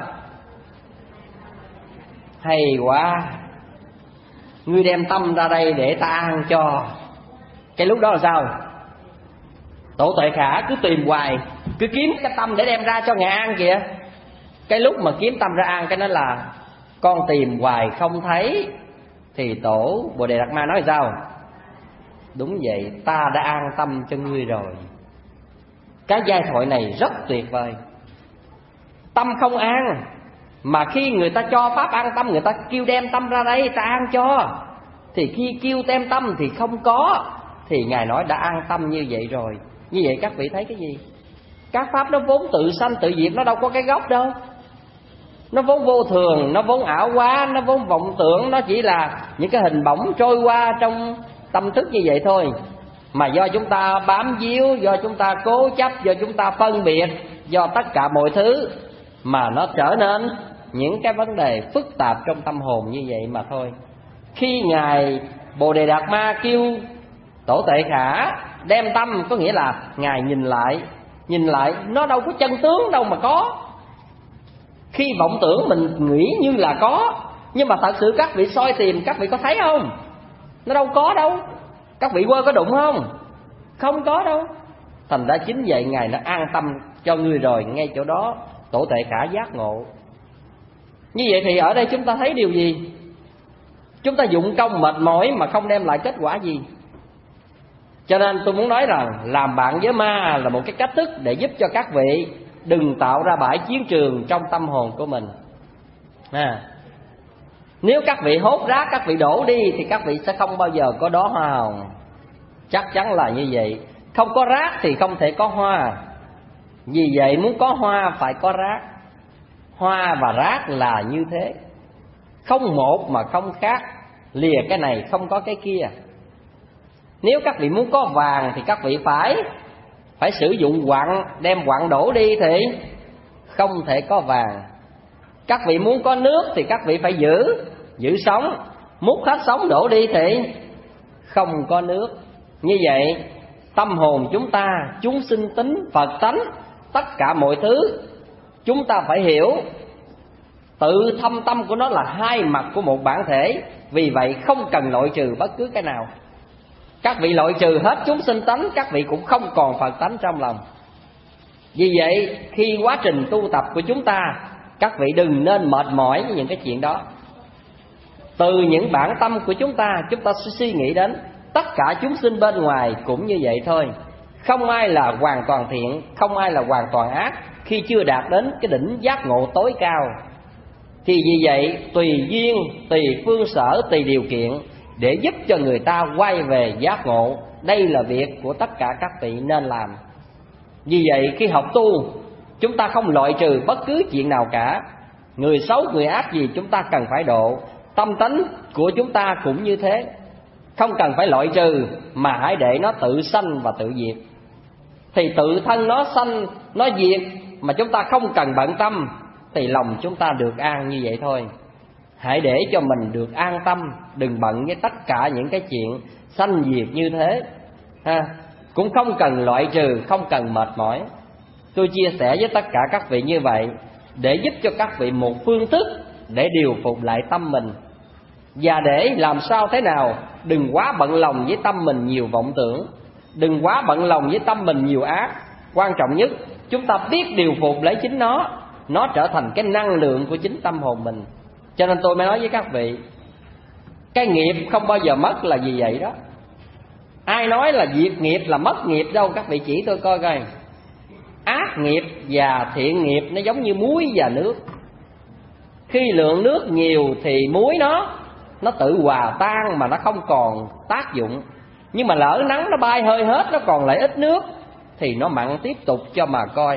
Hay quá, ngươi đem tâm ra đây để ta an cho. Cái lúc đó là sao? Tổ Tuệ Khả cứ tìm hoài, cứ kiếm cái tâm để đem ra cho ngài an kìa. Cái lúc mà kiếm tâm ra an, cái đó là con tìm hoài không thấy. Thì tổ Bồ Đề Đạt Ma nói sao? Đúng vậy, ta đã an tâm cho ngươi rồi. Cái giai thoại này rất tuyệt vời. Tâm không an, mà khi người ta cho pháp an tâm, người ta kêu đem tâm ra đây ta an cho. Thì khi kêu đem tâm thì không có, thì ngài nói đã an tâm như vậy rồi. Như vậy các vị thấy cái gì? Các pháp nó vốn tự sanh tự diệt, nó đâu có cái gốc đâu. Nó vốn vô thường, nó vốn ảo quá, nó vốn vọng tưởng, nó chỉ là những cái hình bóng trôi qua trong tâm thức như vậy thôi. Mà do chúng ta bám víu, do chúng ta cố chấp, do chúng ta phân biệt, do tất cả mọi thứ mà nó trở nên những cái vấn đề phức tạp trong tâm hồn như vậy mà thôi. Khi ngài Bồ Đề Đạt Ma kêu tổ Tuệ Khả đem tâm, có nghĩa là ngài nhìn lại nó đâu có chân tướng đâu mà có. Khi vọng tưởng mình nghĩ như là có, nhưng mà thật sự các vị soi tìm, các vị có thấy không? Nó đâu có đâu. Các vị quơ có đụng không? Không có đâu. Thành ra chính vậy ngài đã an tâm cho ngươi rồi. Ngay chỗ đó tổ Tuệ Khả giác ngộ. Như vậy thì ở đây chúng ta thấy điều gì? Chúng ta dụng công mệt mỏi mà không đem lại kết quả gì. Cho nên tôi muốn nói rằng làm bạn với ma là một cái cách thức để giúp cho các vị đừng tạo ra bãi chiến trường trong tâm hồn của mình. Nếu các vị hốt rác, các vị đổ đi thì các vị sẽ không bao giờ có đóa hoa hồng. Chắc chắn là như vậy. Không có rác thì không thể có hoa. Vì vậy muốn có hoa phải có rác. Hoa và rác là như thế, không một mà không khác, lìa cái này không có cái kia. Nếu các vị muốn có vàng thì các vị phải sử dụng quặng, đem quặng đổ đi thì không thể có vàng. Các vị muốn có nước thì các vị phải giữ sống, múc hết sống đổ đi thì không có nước. Như vậy tâm hồn chúng ta, chúng sinh tính, Phật tánh, tất cả mọi thứ chúng ta phải hiểu tự thâm tâm của nó là hai mặt của một bản thể. Vì vậy không cần loại trừ bất cứ cái nào. Các vị loại trừ hết chúng sinh tánh, các vị cũng không còn Phật tánh trong lòng. Vì vậy khi quá trình tu tập của chúng ta, các vị đừng nên mệt mỏi với những cái chuyện đó. Từ những bản tâm của chúng ta sẽ suy nghĩ đến tất cả chúng sinh bên ngoài cũng như vậy thôi. Không ai là hoàn toàn thiện, không ai là hoàn toàn ác khi chưa đạt đến cái đỉnh giác ngộ tối cao. Thì vì vậy tùy duyên, tùy phương sở, tùy điều kiện để giúp cho người ta quay về giác ngộ. Đây là việc của tất cả các vị nên làm. Vì vậy khi học tu, chúng ta không loại trừ bất cứ chuyện nào cả. Người xấu, người ác gì chúng ta cần phải độ. Tâm tánh của chúng ta cũng như thế, không cần phải loại trừ, mà hãy để nó tự sanh và tự diệt. Thì tự thân nó sanh, nó diệt mà chúng ta không cần bận tâm, thì lòng chúng ta được an như vậy thôi. Hãy để cho mình được an tâm, đừng bận với tất cả những cái chuyện sanh diệt như thế ha. Cũng không cần loại trừ, không cần mệt mỏi. Tôi chia sẻ với tất cả các vị như vậy để giúp cho các vị một phương thức để điều phục lại tâm mình. Và để làm sao thế nào đừng quá bận lòng với tâm mình nhiều vọng tưởng, đừng quá bận lòng với tâm mình nhiều ác. Quan trọng nhất chúng ta biết điều phục lấy chính nó trở thành cái năng lượng của chính tâm hồn mình. Cho nên tôi mới nói với các vị, cái nghiệp không bao giờ mất là vì vậy đó. Ai nói là diệt nghiệp là mất nghiệp đâu, các vị chỉ tôi coi coi. Ác nghiệp và thiện nghiệp nó giống như muối và nước. Khi lượng nước nhiều thì muối nó tự hòa tan mà nó không còn tác dụng. Nhưng mà lỡ nắng nó bay hơi hết, nó còn lại ít nước thì nó mặn tiếp tục cho mà coi.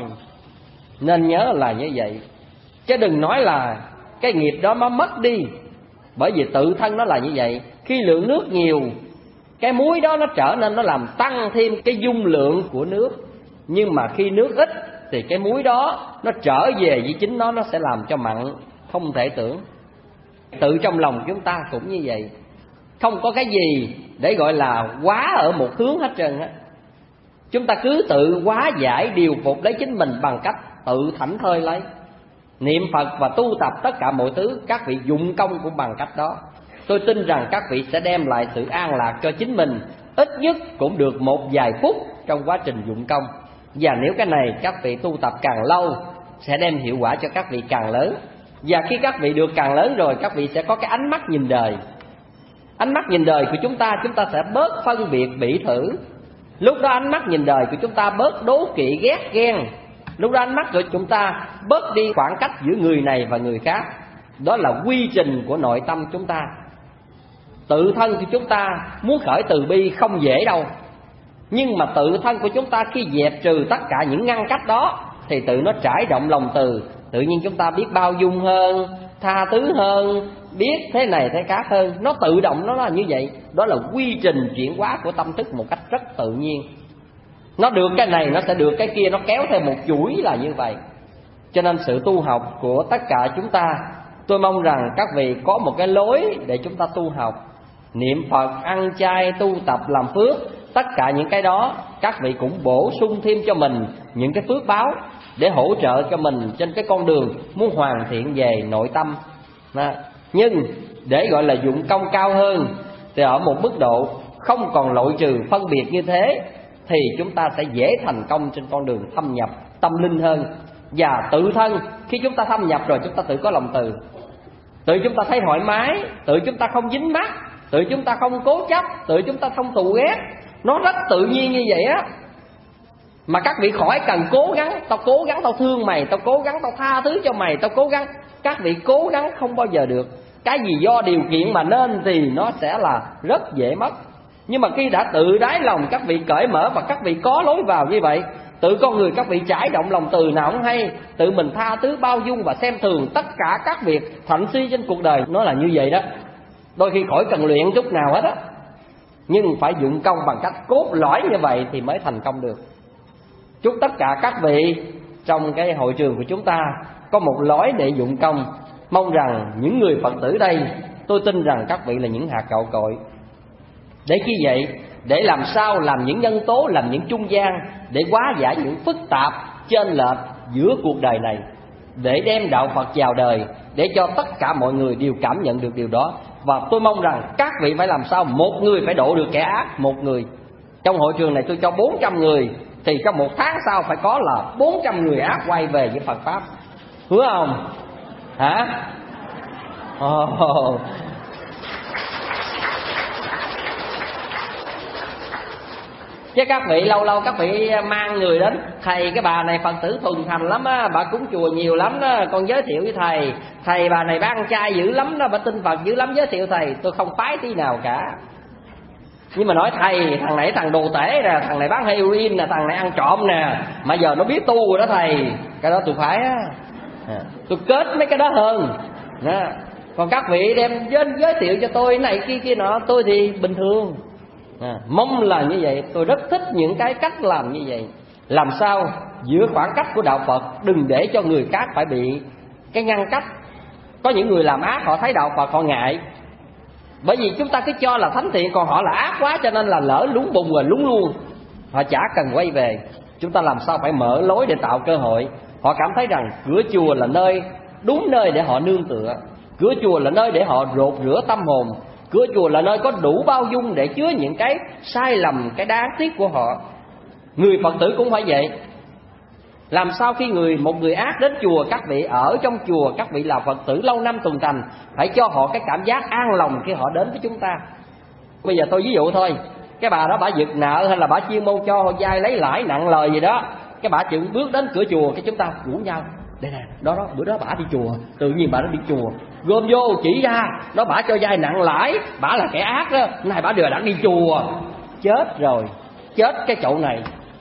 Nên nhớ là như vậy. Chứ đừng nói là cái nghiệp đó nó mất đi. Bởi vì tự thân nó là như vậy. Khi lượng nước nhiều, cái muối đó nó trở nên nó làm tăng thêm cái dung lượng của nước. Nhưng mà khi nước ít thì cái muối đó nó trở về với chính nó sẽ làm cho mặn không thể tưởng. Tự trong lòng chúng ta cũng như vậy. Không có cái gì để gọi là quá ở một hướng hết trơn á. Chúng ta cứ tự hóa giải điều phục lấy chính mình bằng cách tự thảnh thơi lấy. Niệm Phật và tu tập tất cả mọi thứ, các vị dụng công cũng bằng cách đó. Tôi tin rằng các vị sẽ đem lại sự an lạc cho chính mình, ít nhất cũng được một vài phút trong quá trình dụng công. Và nếu cái này các vị tu tập càng lâu sẽ đem hiệu quả cho các vị càng lớn. Và khi các vị được càng lớn rồi, các vị sẽ có cái ánh mắt nhìn đời. Ánh mắt nhìn đời của chúng ta sẽ bớt phân biệt bỉ thử. Lúc đó ánh mắt nhìn đời của chúng ta bớt đố kỵ ghét ghen. Lúc đó ánh mắt của chúng ta bớt đi khoảng cách giữa người này và người khác. Đó là quy trình của nội tâm chúng ta. Tự thân của chúng ta muốn khởi từ bi không dễ đâu. Nhưng mà tự thân của chúng ta khi dẹp trừ tất cả những ngăn cách đó thì tự nó trải rộng lòng từ. Tự nhiên chúng ta biết bao dung hơn, tha thứ hơn, biết thế này thế khác hơn. Nó tự động nó là như vậy. Đó là quy trình chuyển hóa của tâm thức một cách rất tự nhiên. Nó được cái này nó sẽ được cái kia, nó kéo theo một chuỗi là như vậy. Cho nên sự tu học của tất cả chúng ta, tôi mong rằng các vị có một cái lối để chúng ta tu học. Niệm Phật, ăn chay, tu tập, làm phước, tất cả những cái đó các vị cũng bổ sung thêm cho mình những cái phước báo để hỗ trợ cho mình trên cái con đường muốn hoàn thiện về nội tâm. Nhưng để gọi là dụng công cao hơn thì ở một mức độ không còn loại trừ phân biệt như thế, thì chúng ta sẽ dễ thành công trên con đường thâm nhập tâm linh hơn. Và tự thân khi chúng ta thâm nhập rồi, chúng ta tự có lòng từ, tự chúng ta thấy thoải mái, tự chúng ta không dính mắc, tự chúng ta không cố chấp, tự chúng ta không thù ghét. Nó rất tự nhiên như vậy á. Mà các vị khỏi cần cố gắng. Tao cố gắng tao thương mày, tao cố gắng tao tha thứ cho mày, tao cố gắng. Các vị cố gắng không bao giờ được. Cái gì do điều kiện mà nên thì nó sẽ là rất dễ mất. Nhưng mà khi đã tự đáy lòng các vị cởi mở và các vị có lối vào như vậy, tự con người các vị trải động lòng từ nào không hay, tự mình tha thứ bao dung và xem thường tất cả các việc thạnh suy trên cuộc đời. Nó là như vậy đó. Đôi khi khỏi cần luyện chút nào hết á, nhưng phải dụng công bằng cách cốt lõi như vậy thì mới thành công được. Chúc tất cả các vị trong cái hội trường của chúng ta có một lối để dụng công. Mong rằng những người Phật tử đây, tôi tin rằng các vị là những hạt gạo cội. Để chi vậy? Để làm sao làm những nhân tố, làm những trung gian để hóa giải những phức tạp chênh lệch giữa cuộc đời này, để đem đạo Phật vào đời, để cho tất cả mọi người đều cảm nhận được điều đó. Và tôi mong rằng các vị phải làm sao một người phải độ được kẻ ác một người. Trong hội trường này tôi cho 400 người, thì trong một tháng sau phải có là 400 người ác quay về với Phật Pháp. Hứa không? Hả? Chứ các vị lâu lâu các vị mang người đến: thầy, cái bà này Phật tử thuần thành lắm á, bà cúng chùa nhiều lắm đó, con giới thiệu với thầy. Thầy bà này bà ăn chay dữ lắm đó, bà tin Phật dữ lắm, giới thiệu thầy. Tôi không phái tí nào cả. Nhưng mà nói thầy, thằng này thằng đồ tể nè, thằng này bán heroin nè, thằng này ăn trộm nè, mà giờ nó biết tu rồi đó thầy, cái đó tôi phái á. Tôi kết mấy cái đó hơn đó. Còn các vị đem giới thiệu cho tôi này kia nọ, tôi thì bình thường. Mong là như vậy. Tôi rất thích những cái cách làm như vậy. Làm sao giữa khoảng cách của đạo Phật, đừng để cho người khác phải bị cái ngăn cách. Có những người làm ác, họ thấy đạo Phật họ ngại, bởi vì chúng ta cứ cho là thánh thiện, còn họ là ác quá, cho nên là lỡ lúng bùng rồi lúng luôn, họ chả cần quay về. Chúng ta làm sao phải mở lối để tạo cơ hội. Họ cảm thấy rằng cửa chùa là nơi đúng nơi để họ nương tựa, cửa chùa là nơi để họ rột rửa tâm hồn, cửa chùa là nơi có đủ bao dung để chứa những cái sai lầm, cái đáng tiếc của họ. Người Phật tử cũng phải vậy. Làm sao khi một người ác đến chùa, các vị ở trong chùa, các vị là Phật tử lâu năm tuần thành, phải cho họ cái cảm giác an lòng khi họ đến với chúng ta. Bây giờ tôi ví dụ thôi, cái bà đó bà giật nợ hay là bà chuyên môn cho họ vay lấy lãi nặng lời gì đó, cái bà chừng bước đến cửa chùa, cái chúng ta rủ nhau: đây nè, đó bữa đó bà đi chùa, tự nhiên bà nó đi chùa, gom vô chỉ ra đó bà cho vay nặng lãi, bà là kẻ ác đó, này bà đã đi chùa. Chết rồi, chết cái chỗ này.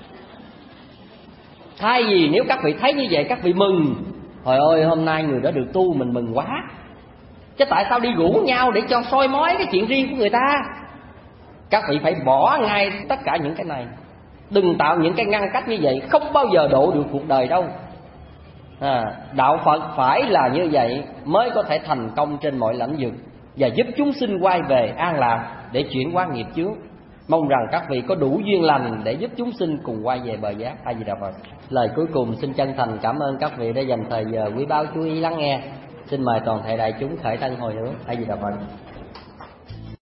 Thay vì nếu các vị thấy như vậy, các vị mừng: trời ơi, hôm nay người đó được tu, mình mừng quá. Chứ tại sao đi rủ nhau để cho soi mói cái chuyện riêng của người ta? Các vị phải bỏ ngay tất cả những cái này. Đừng tạo những cái ngăn cách như vậy, không bao giờ độ được cuộc đời đâu. Đạo Phật phải là như vậy mới có thể thành công trên mọi lĩnh vực, và giúp chúng sinh quay về an lạc để chuyển hóa nghiệp chướng. Mong rằng các vị có đủ duyên lành để giúp chúng sinh cùng quay về bờ giác. A Di Đà Phật. Lời cuối cùng xin chân thành cảm ơn các vị đã dành thời giờ quý báu chú ý lắng nghe. Xin mời toàn thể đại chúng khởi thân hồi hướng. A Di Đà Phật.